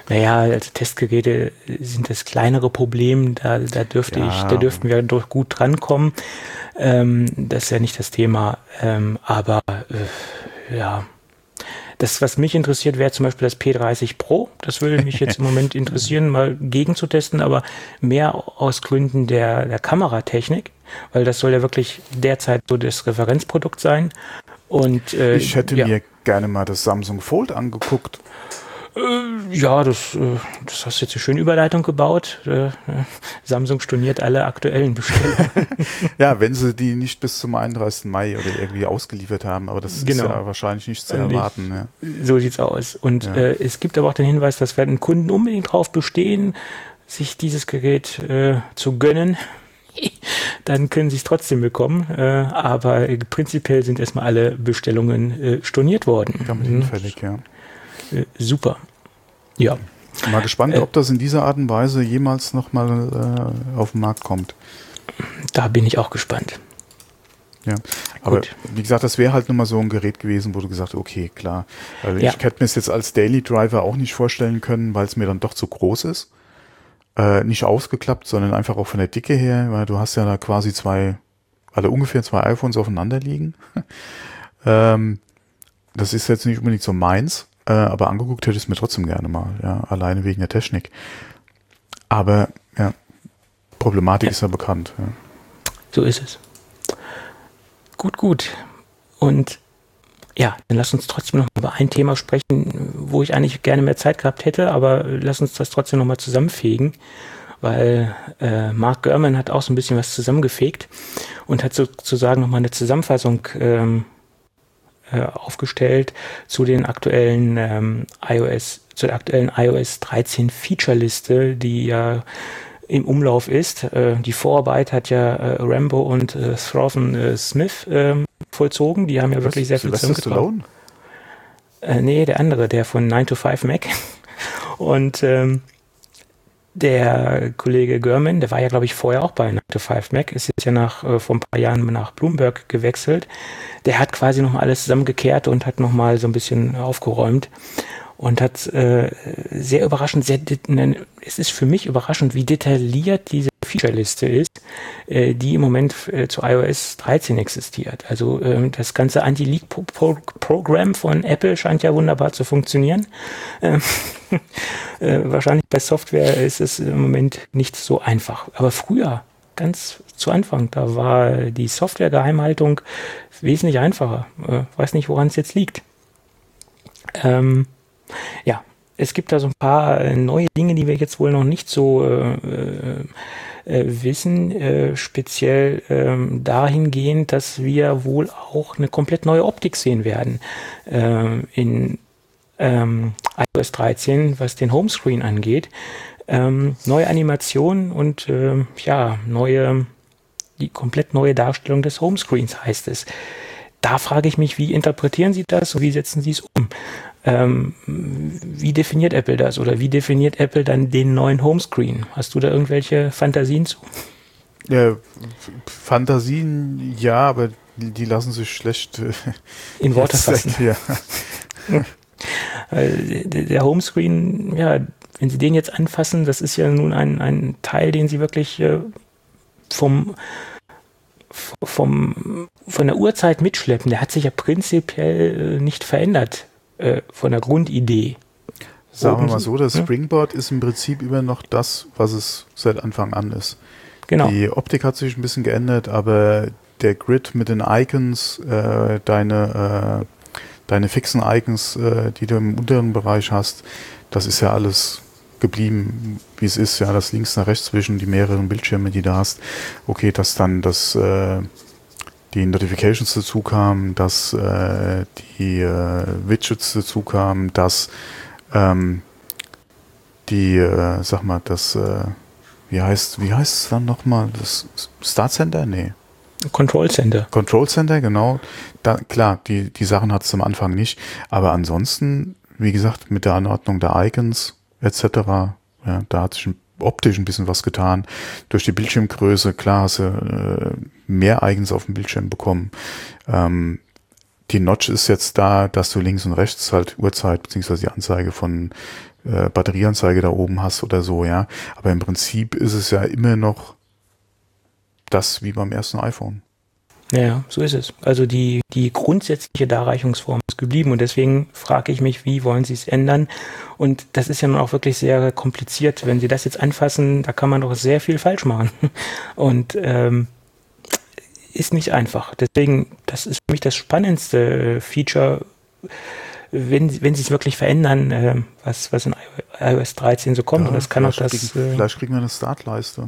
Naja, also Testgeräte sind das kleinere Problem, da, da dürfte Ja. ich, da dürften wir doch gut drankommen. Ähm, das ist ja nicht das Thema, ähm, aber äh, ja. Das, was mich interessiert, wäre zum Beispiel das P dreißig Pro. Das würde mich jetzt im Moment interessieren, mal gegenzutesten, aber mehr aus Gründen der, der Kameratechnik, weil das soll ja wirklich derzeit so das Referenzprodukt sein. Und, äh, Ich hätte ja. mir gerne mal das Samsung Fold angeguckt. Äh, ja, das, äh, das hast du jetzt eine schöne Überleitung gebaut. Äh, äh, Samsung storniert alle aktuellen Bestellungen. Ja, wenn sie die nicht bis zum einunddreißigsten Mai oder irgendwie ausgeliefert haben, aber das Genau. ist ja wahrscheinlich nicht zu Und erwarten. Ja. So sieht's aus. Und Ja. äh, es gibt aber auch den Hinweis, dass wenn Kunden unbedingt drauf bestehen, sich dieses Gerät äh, zu gönnen, dann können sie es trotzdem bekommen. Äh, aber äh, prinzipiell sind erstmal alle Bestellungen äh, storniert worden. Damit Mhm. hinfällig, ja. Äh, super. Ja. Mal gespannt, Äh, ob das in dieser Art und Weise jemals nochmal äh, auf den Markt kommt. Da bin ich auch gespannt. Ja, aber Gut. wie gesagt, das wäre halt nochmal so ein Gerät gewesen, wo du gesagt hast, okay, klar. Also Ja. ich hätte mir es jetzt als Daily Driver auch nicht vorstellen können, weil es mir dann doch zu groß ist. Äh, nicht ausgeklappt, sondern einfach auch von der Dicke her, weil du hast ja da quasi zwei, also ungefähr zwei iPhones aufeinander liegen. ähm, das ist jetzt nicht unbedingt so meins, äh, aber angeguckt hätte ich es mir trotzdem gerne mal, ja, alleine wegen der Technik. Aber ja, Problematik Ja. ist ja bekannt. Ja. So ist es. Gut, gut. Und ja, dann lass uns trotzdem noch über ein Thema sprechen, wo ich eigentlich gerne mehr Zeit gehabt hätte, aber lass uns das trotzdem noch mal zusammenfegen, weil äh, Mark Gurman hat auch so ein bisschen was zusammengefegt und hat sozusagen noch mal eine Zusammenfassung ähm, äh, aufgestellt zu den aktuellen ähm, iOS, zur aktuellen iOS dreizehn Feature-Liste, die ja im Umlauf ist. Äh, die Vorarbeit hat ja äh, Rambo und äh, Thorsten äh, Smith ähm, vollzogen. Die haben ja wirklich sehr viel Sylvester zusammengetragen. Stallone? Äh, nee, der andere, der von nine to five Mac. Und ähm, der Kollege Gurman, der war ja, glaube ich, vorher auch bei nine to five Mac, ist jetzt ja nach, äh, vor ein paar Jahren nach Bloomberg gewechselt. Der hat quasi nochmal alles zusammengekehrt und hat nochmal so ein bisschen aufgeräumt. Und hat äh, sehr überraschend, sehr, es ist für mich überraschend, wie detailliert diese Feature-Liste ist, äh, die im Moment äh, zu iOS dreizehn existiert. Also ähm, das ganze Anti-Leak-Programm von Apple scheint ja wunderbar zu funktionieren. Ähm, äh, wahrscheinlich bei Software ist es im Moment nicht so einfach. Aber früher, ganz zu Anfang, da war die Software-Geheimhaltung wesentlich einfacher. Äh, weiß nicht, woran es jetzt liegt. Ähm, Ja, es gibt da so ein paar äh, neue Dinge, die wir jetzt wohl noch nicht so äh, äh, wissen, äh, speziell ähm, dahingehend, dass wir wohl auch eine komplett neue Optik sehen werden äh, in ähm, iOS dreizehn, was den Homescreen angeht. Ähm, neue Animationen und äh, ja, neue, die komplett neue Darstellung des Homescreens heißt es. Da frage ich mich, wie interpretieren Sie das und wie setzen Sie es um? Ähm, wie definiert Apple das oder wie definiert Apple dann den neuen Homescreen? Hast du da irgendwelche Fantasien zu? Ja, Fantasien, ja, aber die, die lassen sich schlecht äh, in Worte fassen. Ja. Der Homescreen, ja, wenn Sie den jetzt anfassen, das ist ja nun ein, ein Teil, den Sie wirklich äh, vom vom von der Urzeit mitschleppen. Der hat sich ja prinzipiell äh, nicht verändert. Von der Grundidee. Sagen wir mal so, das Springboard ist im Prinzip immer noch das, was es seit Anfang an ist. Genau. Die Optik hat sich ein bisschen geändert, aber der Grid mit den Icons, äh, deine, äh, deine fixen Icons, äh, die du im unteren Bereich hast, das ist ja alles geblieben, wie es ist. Ja, das links nach rechts zwischen die mehreren Bildschirme, die du hast. Okay, dass dann das äh, die Notifications dazu kamen, dass äh, die äh, Widgets dazu kamen, dass ähm, die, äh, sag mal, das, äh, wie heißt, wie heißt es dann nochmal, das Start Center? Nee. Control Center. Control Center, genau. Da, klar, die, die Sachen hat es am Anfang nicht, aber ansonsten, wie gesagt, mit der Anordnung der Icons et cetera, ja, da hat sich ein optisch ein bisschen was getan. Durch die Bildschirmgröße, klar, hast du äh, mehr Icons auf dem Bildschirm bekommen. Ähm, die Notch ist jetzt da, dass du links und rechts halt Uhrzeit bzw. die Anzeige von äh, Batterieanzeige da oben hast oder so, ja. Aber im Prinzip ist es ja immer noch das wie beim ersten iPhone. Ja, so ist es. Also die, die grundsätzliche Darreichungsform ist geblieben und deswegen frage ich mich, wie wollen Sie es ändern? Und das ist ja nun auch wirklich sehr kompliziert. Wenn Sie das jetzt anfassen, da kann man doch sehr viel falsch machen. Und ähm, ist nicht einfach. Deswegen, das ist für mich das spannendste Feature, wenn, wenn Sie es wirklich verändern, äh, was, was in iOS dreizehn so kommt. Ja, und das kann auch das... Kriegen, äh, vielleicht kriegen wir eine Startleiste.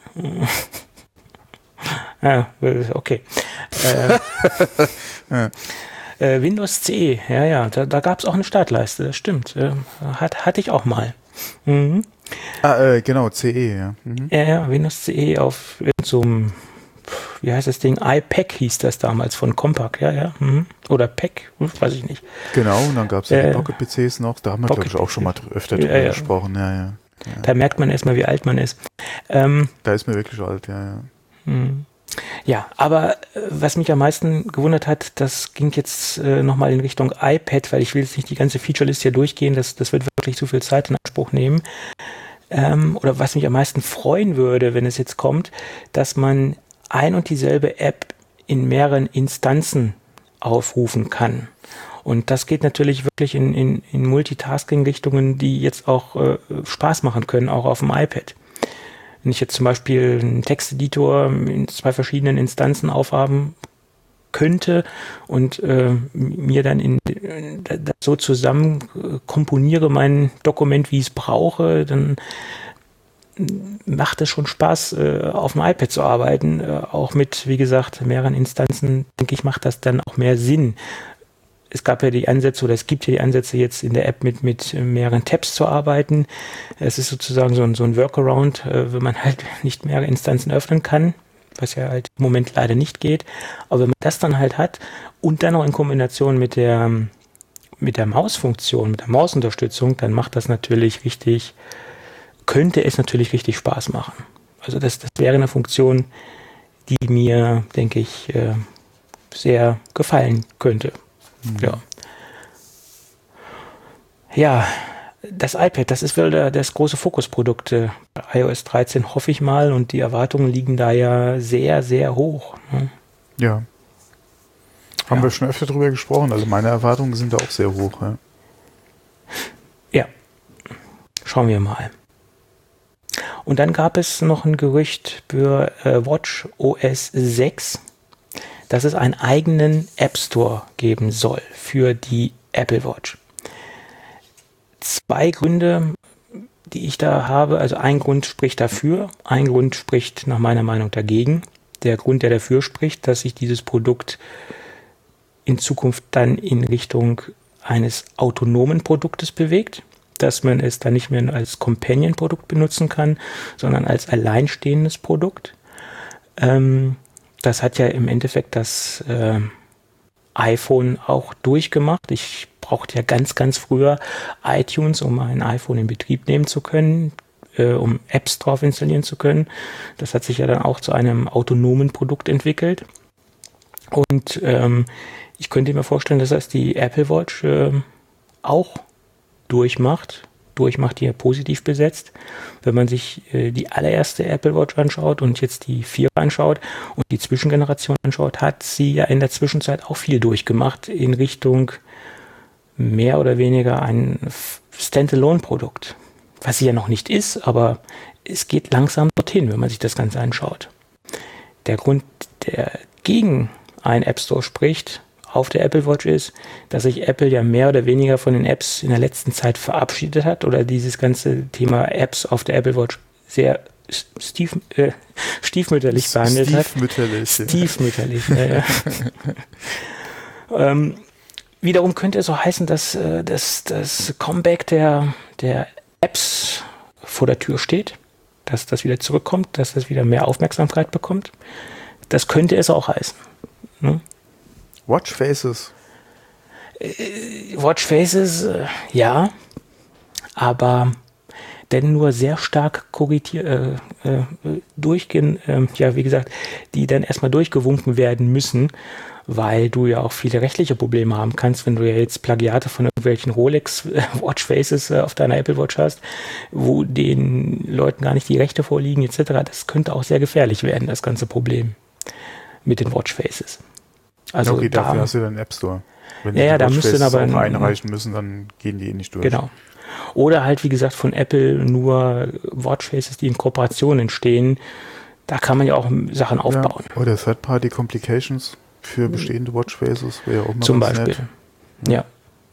Ja, okay. Äh, ja. äh, Windows C, ja, ja, da, da gab es auch eine Startleiste, das stimmt. Äh, hat, hatte ich auch mal. Mhm. Ah, äh, genau, C E, ja. Mhm. Ja, ja, Windows C E auf so einem, wie heißt das Ding? iPack hieß das damals von Compaq, ja, ja. Mhm. Oder Pack, weiß ich nicht. Genau, und dann gab es ja äh, die Pocket-P Cs noch, da haben wir, glaube ich, auch schon mal öfter drüber ja, ja. gesprochen, ja, ja. Ja. Da merkt man erstmal, wie alt man ist. Ähm, da ist mir wirklich alt, ja, ja. Mh. Ja, aber äh, was mich am meisten gewundert hat, das ging jetzt äh, nochmal in Richtung iPad, weil ich will jetzt nicht die ganze Feature-Liste hier durchgehen, das, das wird wirklich zu viel Zeit in Anspruch nehmen. Ähm, oder was mich am meisten freuen würde, wenn es jetzt kommt, dass man ein und dieselbe App in mehreren Instanzen aufrufen kann. Und das geht natürlich wirklich in, in, in Multitasking-Richtungen, die jetzt auch äh, Spaß machen können, auch auf dem iPad. Wenn ich jetzt zum Beispiel einen Texteditor in zwei verschiedenen Instanzen aufhaben könnte und äh, mir dann in, in, das so zusammen komponiere mein Dokument, wie ich es brauche, dann macht es schon Spaß, äh, auf dem iPad zu arbeiten. Äh, auch mit, wie gesagt, mehreren Instanzen, denke ich, macht das dann auch mehr Sinn. Es gab ja die Ansätze, oder es gibt ja die Ansätze jetzt in der App mit, mit mehreren Tabs zu arbeiten. Es ist sozusagen so ein, so ein Workaround, äh, wenn man halt nicht mehrere Instanzen öffnen kann, was ja halt im Moment leider nicht geht. Aber wenn man das dann halt hat und dann noch in Kombination mit der, mit der Mausfunktion, mit der Mausunterstützung, dann macht das natürlich richtig, könnte es natürlich richtig Spaß machen. Also das, das wäre eine Funktion, die mir, denke ich, äh, sehr gefallen könnte. Ja. Ja, das iPad, das ist wohl der, das große Fokusprodukt äh, iOS dreizehn, hoffe ich mal, und die Erwartungen liegen da ja sehr, sehr hoch. Ne? Ja. Haben ja. wir schon öfter drüber gesprochen, also meine Erwartungen sind da auch sehr hoch. Ja, ja. Schauen wir mal. Und dann gab es noch ein Gerücht für äh, WatchOS sechs, dass es einen eigenen App Store geben soll für die Apple Watch. Zwei Gründe, die ich da habe, also ein Grund spricht dafür, ein Grund spricht nach meiner Meinung dagegen. Der Grund, der dafür spricht, dass sich dieses Produkt in Zukunft dann in Richtung eines autonomen Produktes bewegt, dass man es dann nicht mehr als Companion-Produkt benutzen kann, sondern als alleinstehendes Produkt. Ähm, Das hat ja im Endeffekt das äh, iPhone auch durchgemacht. Ich brauchte ja ganz, ganz früher iTunes, um ein iPhone in Betrieb nehmen zu können, äh, um Apps drauf installieren zu können. Das hat sich ja dann auch zu einem autonomen Produkt entwickelt. Und ähm, ich könnte mir vorstellen, dass das die Apple Watch äh, auch durchmacht. Durchmacht hier positiv besetzt. Wenn man sich äh, die allererste Apple Watch anschaut und jetzt die vier anschaut und die Zwischengeneration anschaut, hat sie ja in der Zwischenzeit auch viel durchgemacht in Richtung mehr oder weniger ein Standalone-Produkt. Was sie ja noch nicht ist, aber es geht langsam dorthin, wenn man sich das Ganze anschaut. Der Grund, der gegen einen App Store spricht, auf der Apple Watch ist, dass sich Apple ja mehr oder weniger von den Apps in der letzten Zeit verabschiedet hat oder dieses ganze Thema Apps auf der Apple Watch sehr stief, äh, stiefmütterlich behandelt stiefmütterlich, hat. Stiefmütterlich. Ja. Ja, ja. ähm, wiederum könnte es so heißen, dass äh, das, das Comeback der, der Apps vor der Tür steht, dass das wieder zurückkommt, dass das wieder mehr Aufmerksamkeit bekommt. Das könnte es auch heißen. Ne? Watch Faces. Watch Faces, äh, ja, aber denn nur sehr stark korrigiert, äh, äh, durchgehen, äh, ja, wie gesagt, die dann erstmal durchgewunken werden müssen, weil du ja auch viele rechtliche Probleme haben kannst, wenn du ja jetzt Plagiate von irgendwelchen Rolex äh, Watchfaces äh, auf deiner Apple Watch hast, wo den Leuten gar nicht die Rechte vorliegen, et cetera. Das könnte auch sehr gefährlich werden, das ganze Problem mit den Watchfaces. Also okay, da, dafür hast du dann einen App Store. Wenn ja, die ja, da müssten aber auch einreichen müssen, dann gehen die eh nicht durch. Genau. Oder halt, wie gesagt, von Apple nur Watchfaces, die in Kooperation entstehen. Da kann man ja auch Sachen aufbauen. Ja, oder Third-Party-Complications für bestehende Watchfaces wäre auch mal Zum ganz Beispiel. nett. Ja.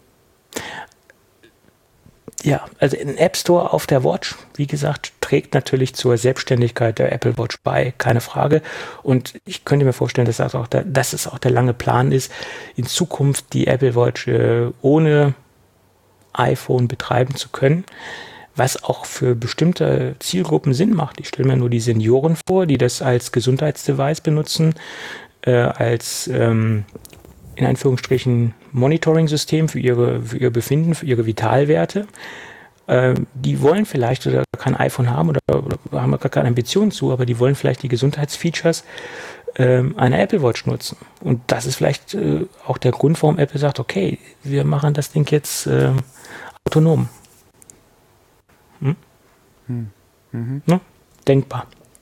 Ja, also ein App Store auf der Watch, wie gesagt, trägt natürlich zur Selbstständigkeit der Apple Watch bei, keine Frage. Und ich könnte mir vorstellen, dass das auch der, dass es auch der lange Plan ist, in Zukunft die Apple Watch äh, ohne iPhone betreiben zu können, was auch für bestimmte Zielgruppen Sinn macht. Ich stelle mir nur die Senioren vor, die das als Gesundheitsdevice benutzen, äh, als ähm, in Anführungsstrichen Monitoring-System für ihre, für ihr Befinden, für ihre Vitalwerte. Ähm, die wollen vielleicht oder kein iPhone haben oder, oder haben gar keine Ambitionen zu, aber die wollen vielleicht die Gesundheitsfeatures ähm, einer Apple Watch nutzen. Und das ist vielleicht äh, auch der Grund, warum Apple sagt, okay, wir machen das Ding jetzt äh, autonom. Hm? Hm. Mhm. Ne? Denkbar.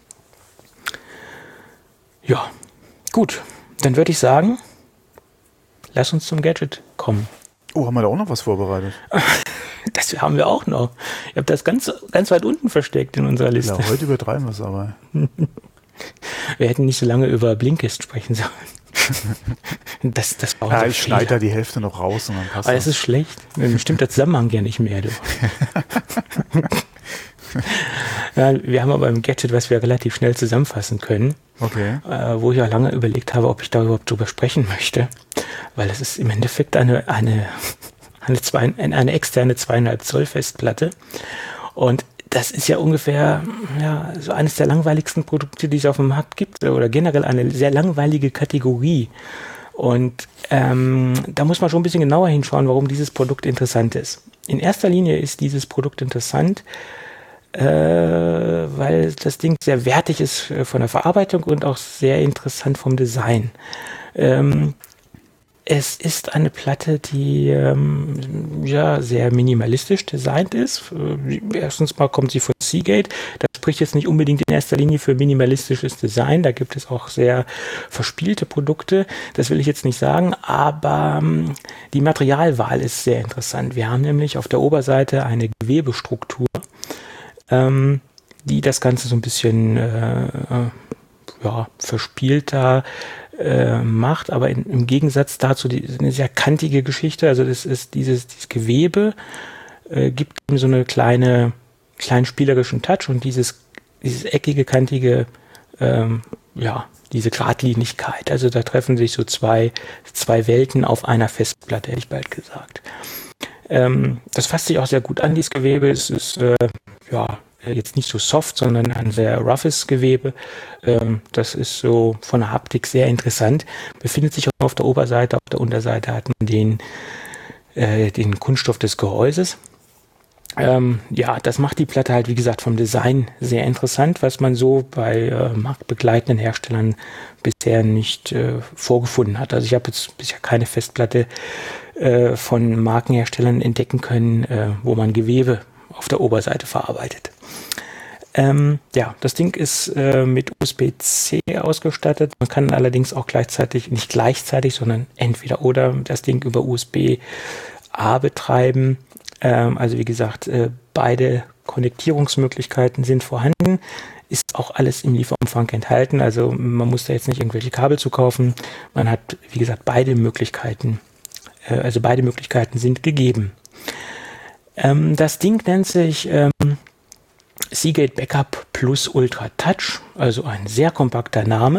Ja, gut. Dann würde ich sagen, lass uns zum Gadget kommen. Oh, haben wir da auch noch was vorbereitet? Das haben wir auch noch. Ich habe das ganz, ganz weit unten versteckt in unserer Liste. Ja, heute übertreiben wir es aber. Wir hätten nicht so lange über Blinkist sprechen sollen. Das, das war ja, unser ich schneide da die Hälfte noch raus und dann passt Aber das. es ist schlecht. Dann stimmt der Zusammenhang ja nicht mehr. Du. Ja, wir haben aber im Gadget, was wir relativ schnell zusammenfassen können, Okay. äh, wo ich auch lange überlegt habe, ob ich da überhaupt drüber sprechen möchte, weil es ist im Endeffekt eine, eine, eine, zwei, eine externe zweieinhalb Zoll Festplatte und das ist ja ungefähr ja, so eines der langweiligsten Produkte, die es auf dem Markt gibt oder generell eine sehr langweilige Kategorie. Und ähm, da muss man schon ein bisschen genauer hinschauen, warum dieses Produkt interessant ist. In erster Linie ist dieses Produkt interessant, äh, weil das Ding sehr wertig ist von der Verarbeitung und auch sehr interessant vom Design. Ähm, Es ist eine Platte, die ähm, ja sehr minimalistisch designt ist. Äh, erstens mal kommt sie von Seagate. Das spricht jetzt nicht unbedingt in erster Linie für minimalistisches Design. Da gibt es auch sehr verspielte Produkte. Das will ich jetzt nicht sagen, aber ähm, die Materialwahl ist sehr interessant. Wir haben nämlich auf der Oberseite eine Gewebestruktur, ähm, die das Ganze so ein bisschen äh, äh, ja, verspielter äh, macht, aber in, im Gegensatz dazu die, eine sehr kantige Geschichte. Also das ist dieses, dieses Gewebe äh, gibt ihm so eine kleine, kleinen spielerischen Touch und dieses, dieses eckige, kantige, ähm, ja, diese Geradlinigkeit. Also da treffen sich so zwei, zwei Welten auf einer Festplatte, hätte ich bald gesagt. Ähm, das fasst sich auch sehr gut an, dieses Gewebe. Es ist, äh, ja, jetzt nicht so soft, sondern ein sehr roughes Gewebe. Ähm, das ist so von der Haptik sehr interessant. Befindet sich auch auf der Oberseite, auf der Unterseite hat man den, äh, den Kunststoff des Gehäuses. Ähm, ja, das macht die Platte halt, wie gesagt, vom Design sehr interessant, was man so bei äh, marktbegleitenden Herstellern bisher nicht äh, vorgefunden hat. Also ich habe jetzt bisher keine Festplatte äh, von Markenherstellern entdecken können, äh, wo man Gewebe auf der Oberseite verarbeitet. Ähm, ja, das Ding ist äh, mit U S B C ausgestattet. Man kann allerdings auch gleichzeitig, nicht gleichzeitig, sondern entweder oder das Ding über U S B A betreiben. Ähm, also wie gesagt, äh, beide Konnektierungsmöglichkeiten sind vorhanden. Ist auch alles im Lieferumfang enthalten. Also man muss da jetzt nicht irgendwelche Kabel zu kaufen. Man hat, wie gesagt, beide Möglichkeiten. Äh, also beide Möglichkeiten sind gegeben. Ähm, das Ding nennt sich ähm, Seagate Backup Plus Ultra Touch, also ein sehr kompakter Name.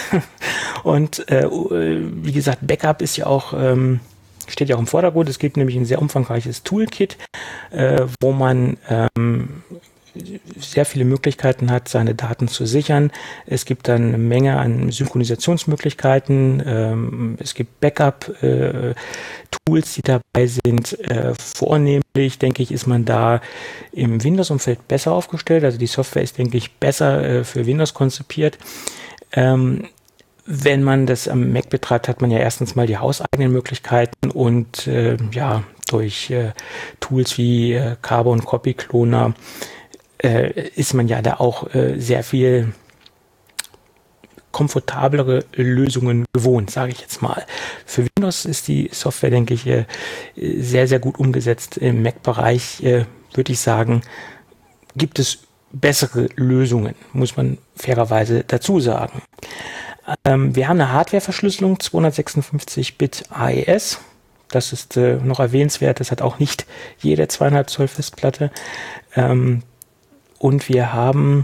Und äh, wie gesagt, Backup ist ja auch, ähm, steht ja auch im Vordergrund. Es gibt nämlich ein sehr umfangreiches Toolkit, äh, wo man ähm, sehr viele Möglichkeiten hat, seine Daten zu sichern. Es gibt dann eine Menge an Synchronisationsmöglichkeiten. Ähm, es gibt Backup-Tools, äh, die dabei sind. Äh, vornehmlich, denke ich, ist man da im Windows-Umfeld besser aufgestellt. Also die Software ist, denke ich, besser äh, für Windows konzipiert. Ähm, wenn man das am Mac betreibt, hat man ja erstens mal die hauseigenen Möglichkeiten und äh, ja, durch äh, Tools wie äh, Carbon Copy Cloner äh, ist man ja da auch äh, sehr viel komfortablere Lösungen gewohnt, sage ich jetzt mal. Für Windows ist die Software, denke ich, äh, sehr, sehr gut umgesetzt. Im Mac-Bereich äh, würde ich sagen, gibt es bessere Lösungen, muss man fairerweise dazu sagen. Ähm, wir haben eine Hardware-Verschlüsselung, zweihundertsechsundfünfzig Bit A E S. Das ist äh, noch erwähnenswert. Das hat auch nicht jede zwei Komma fünf Zoll Festplatte. Ähm, und wir haben,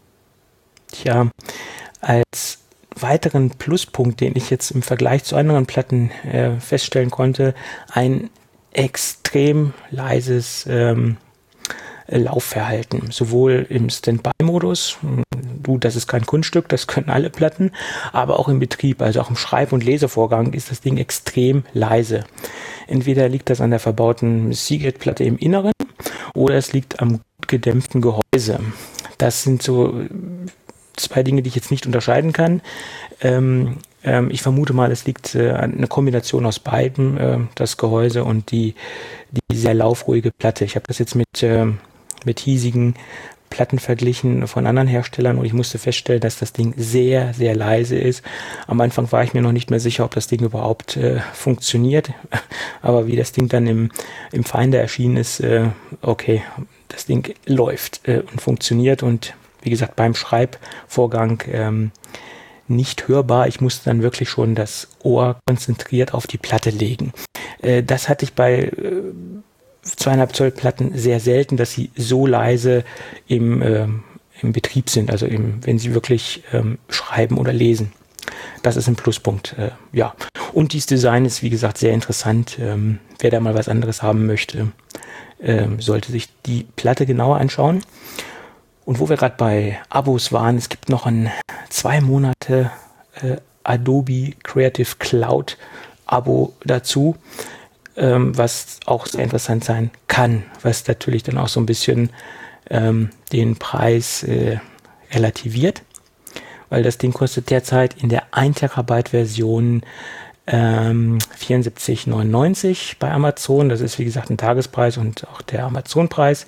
tja, als weiteren Pluspunkt, den ich jetzt im Vergleich zu anderen Platten äh, feststellen konnte, ein extrem leises ähm, Laufverhalten, sowohl im Standby-Modus, du, das ist kein Kunststück, das können alle Platten, aber auch im Betrieb, also auch im Schreib- und Lesevorgang ist das Ding extrem leise. Entweder liegt das an der verbauten Seagate-Platte im Inneren oder es liegt am gedämpften Gehäuse. Das sind so zwei Dinge, die ich jetzt nicht unterscheiden kann. Ähm, ähm, ich vermute mal, es liegt äh, eine Kombination aus beiden, äh, das Gehäuse und die, die sehr laufruhige Platte. Ich habe das jetzt mit äh, mit hiesigen Platten verglichen von anderen Herstellern und ich musste feststellen, dass das Ding sehr, sehr leise ist. Am Anfang war ich mir noch nicht mehr sicher, ob das Ding überhaupt äh, funktioniert, aber wie das Ding dann im, im Finder erschienen ist, äh, okay, das Ding läuft äh, und funktioniert und wie gesagt, beim Schreibvorgang ähm, nicht hörbar. Ich musste dann wirklich schon das Ohr konzentriert auf die Platte legen. Äh, das hatte ich bei äh, zwei Komma fünf Zoll Platten sehr selten, dass sie so leise im, ähm, im Betrieb sind, also im, wenn sie wirklich ähm, schreiben oder lesen. Das ist ein Pluspunkt, äh, ja. Und dieses Design ist, wie gesagt, sehr interessant. Ähm, wer da mal was anderes haben möchte, ähm, sollte sich die Platte genauer anschauen. Und wo wir gerade bei Abos waren, es gibt noch ein zwei Monate äh, Adobe Creative Cloud Abo dazu, ähm, was auch sehr interessant sein kann, was natürlich dann auch so ein bisschen ähm, den Preis äh, relativiert, weil das Ding kostet derzeit in der ein Terabyte Version ähm, vierundsiebzig neunundneunzig bei Amazon. Das ist wie gesagt ein Tagespreis und auch der Amazon-Preis.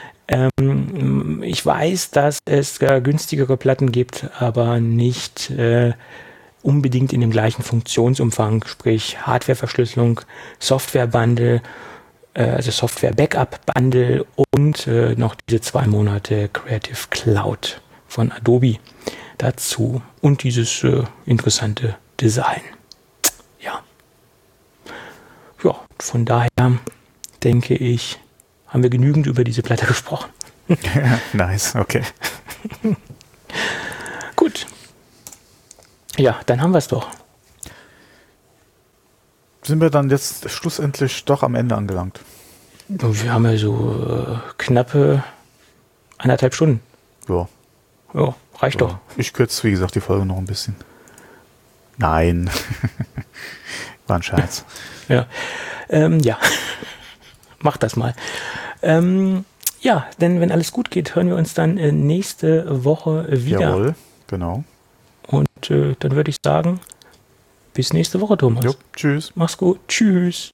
Ähm, ich weiß, dass es äh, günstigere Platten gibt, aber nicht äh, unbedingt in dem gleichen Funktionsumfang, sprich Hardware-Verschlüsselung, Software-Bundle, äh, also Software-Backup-Bundle und äh, noch diese zwei Monate Creative Cloud von Adobe dazu und dieses äh, interessante Design. Ja. Ja, von daher denke ich, haben wir genügend über diese Platte gesprochen. Ja, nice, okay. Gut. Ja, dann haben wir es doch. Sind wir dann jetzt schlussendlich doch am Ende angelangt? Wir haben ja so äh, knappe eineinhalb Stunden. Ja. Ja, reicht ja. doch. Ich kürze, wie gesagt, die Folge noch ein bisschen. Nein. War ein Scherz. Ja. Ähm, ja. Mach das mal. Ähm, ja, denn wenn alles gut geht, hören wir uns dann äh, nächste Woche wieder. Jawohl, genau. Und äh, dann würde ich sagen, bis nächste Woche, Thomas. Jo, tschüss. Mach's gut. Tschüss.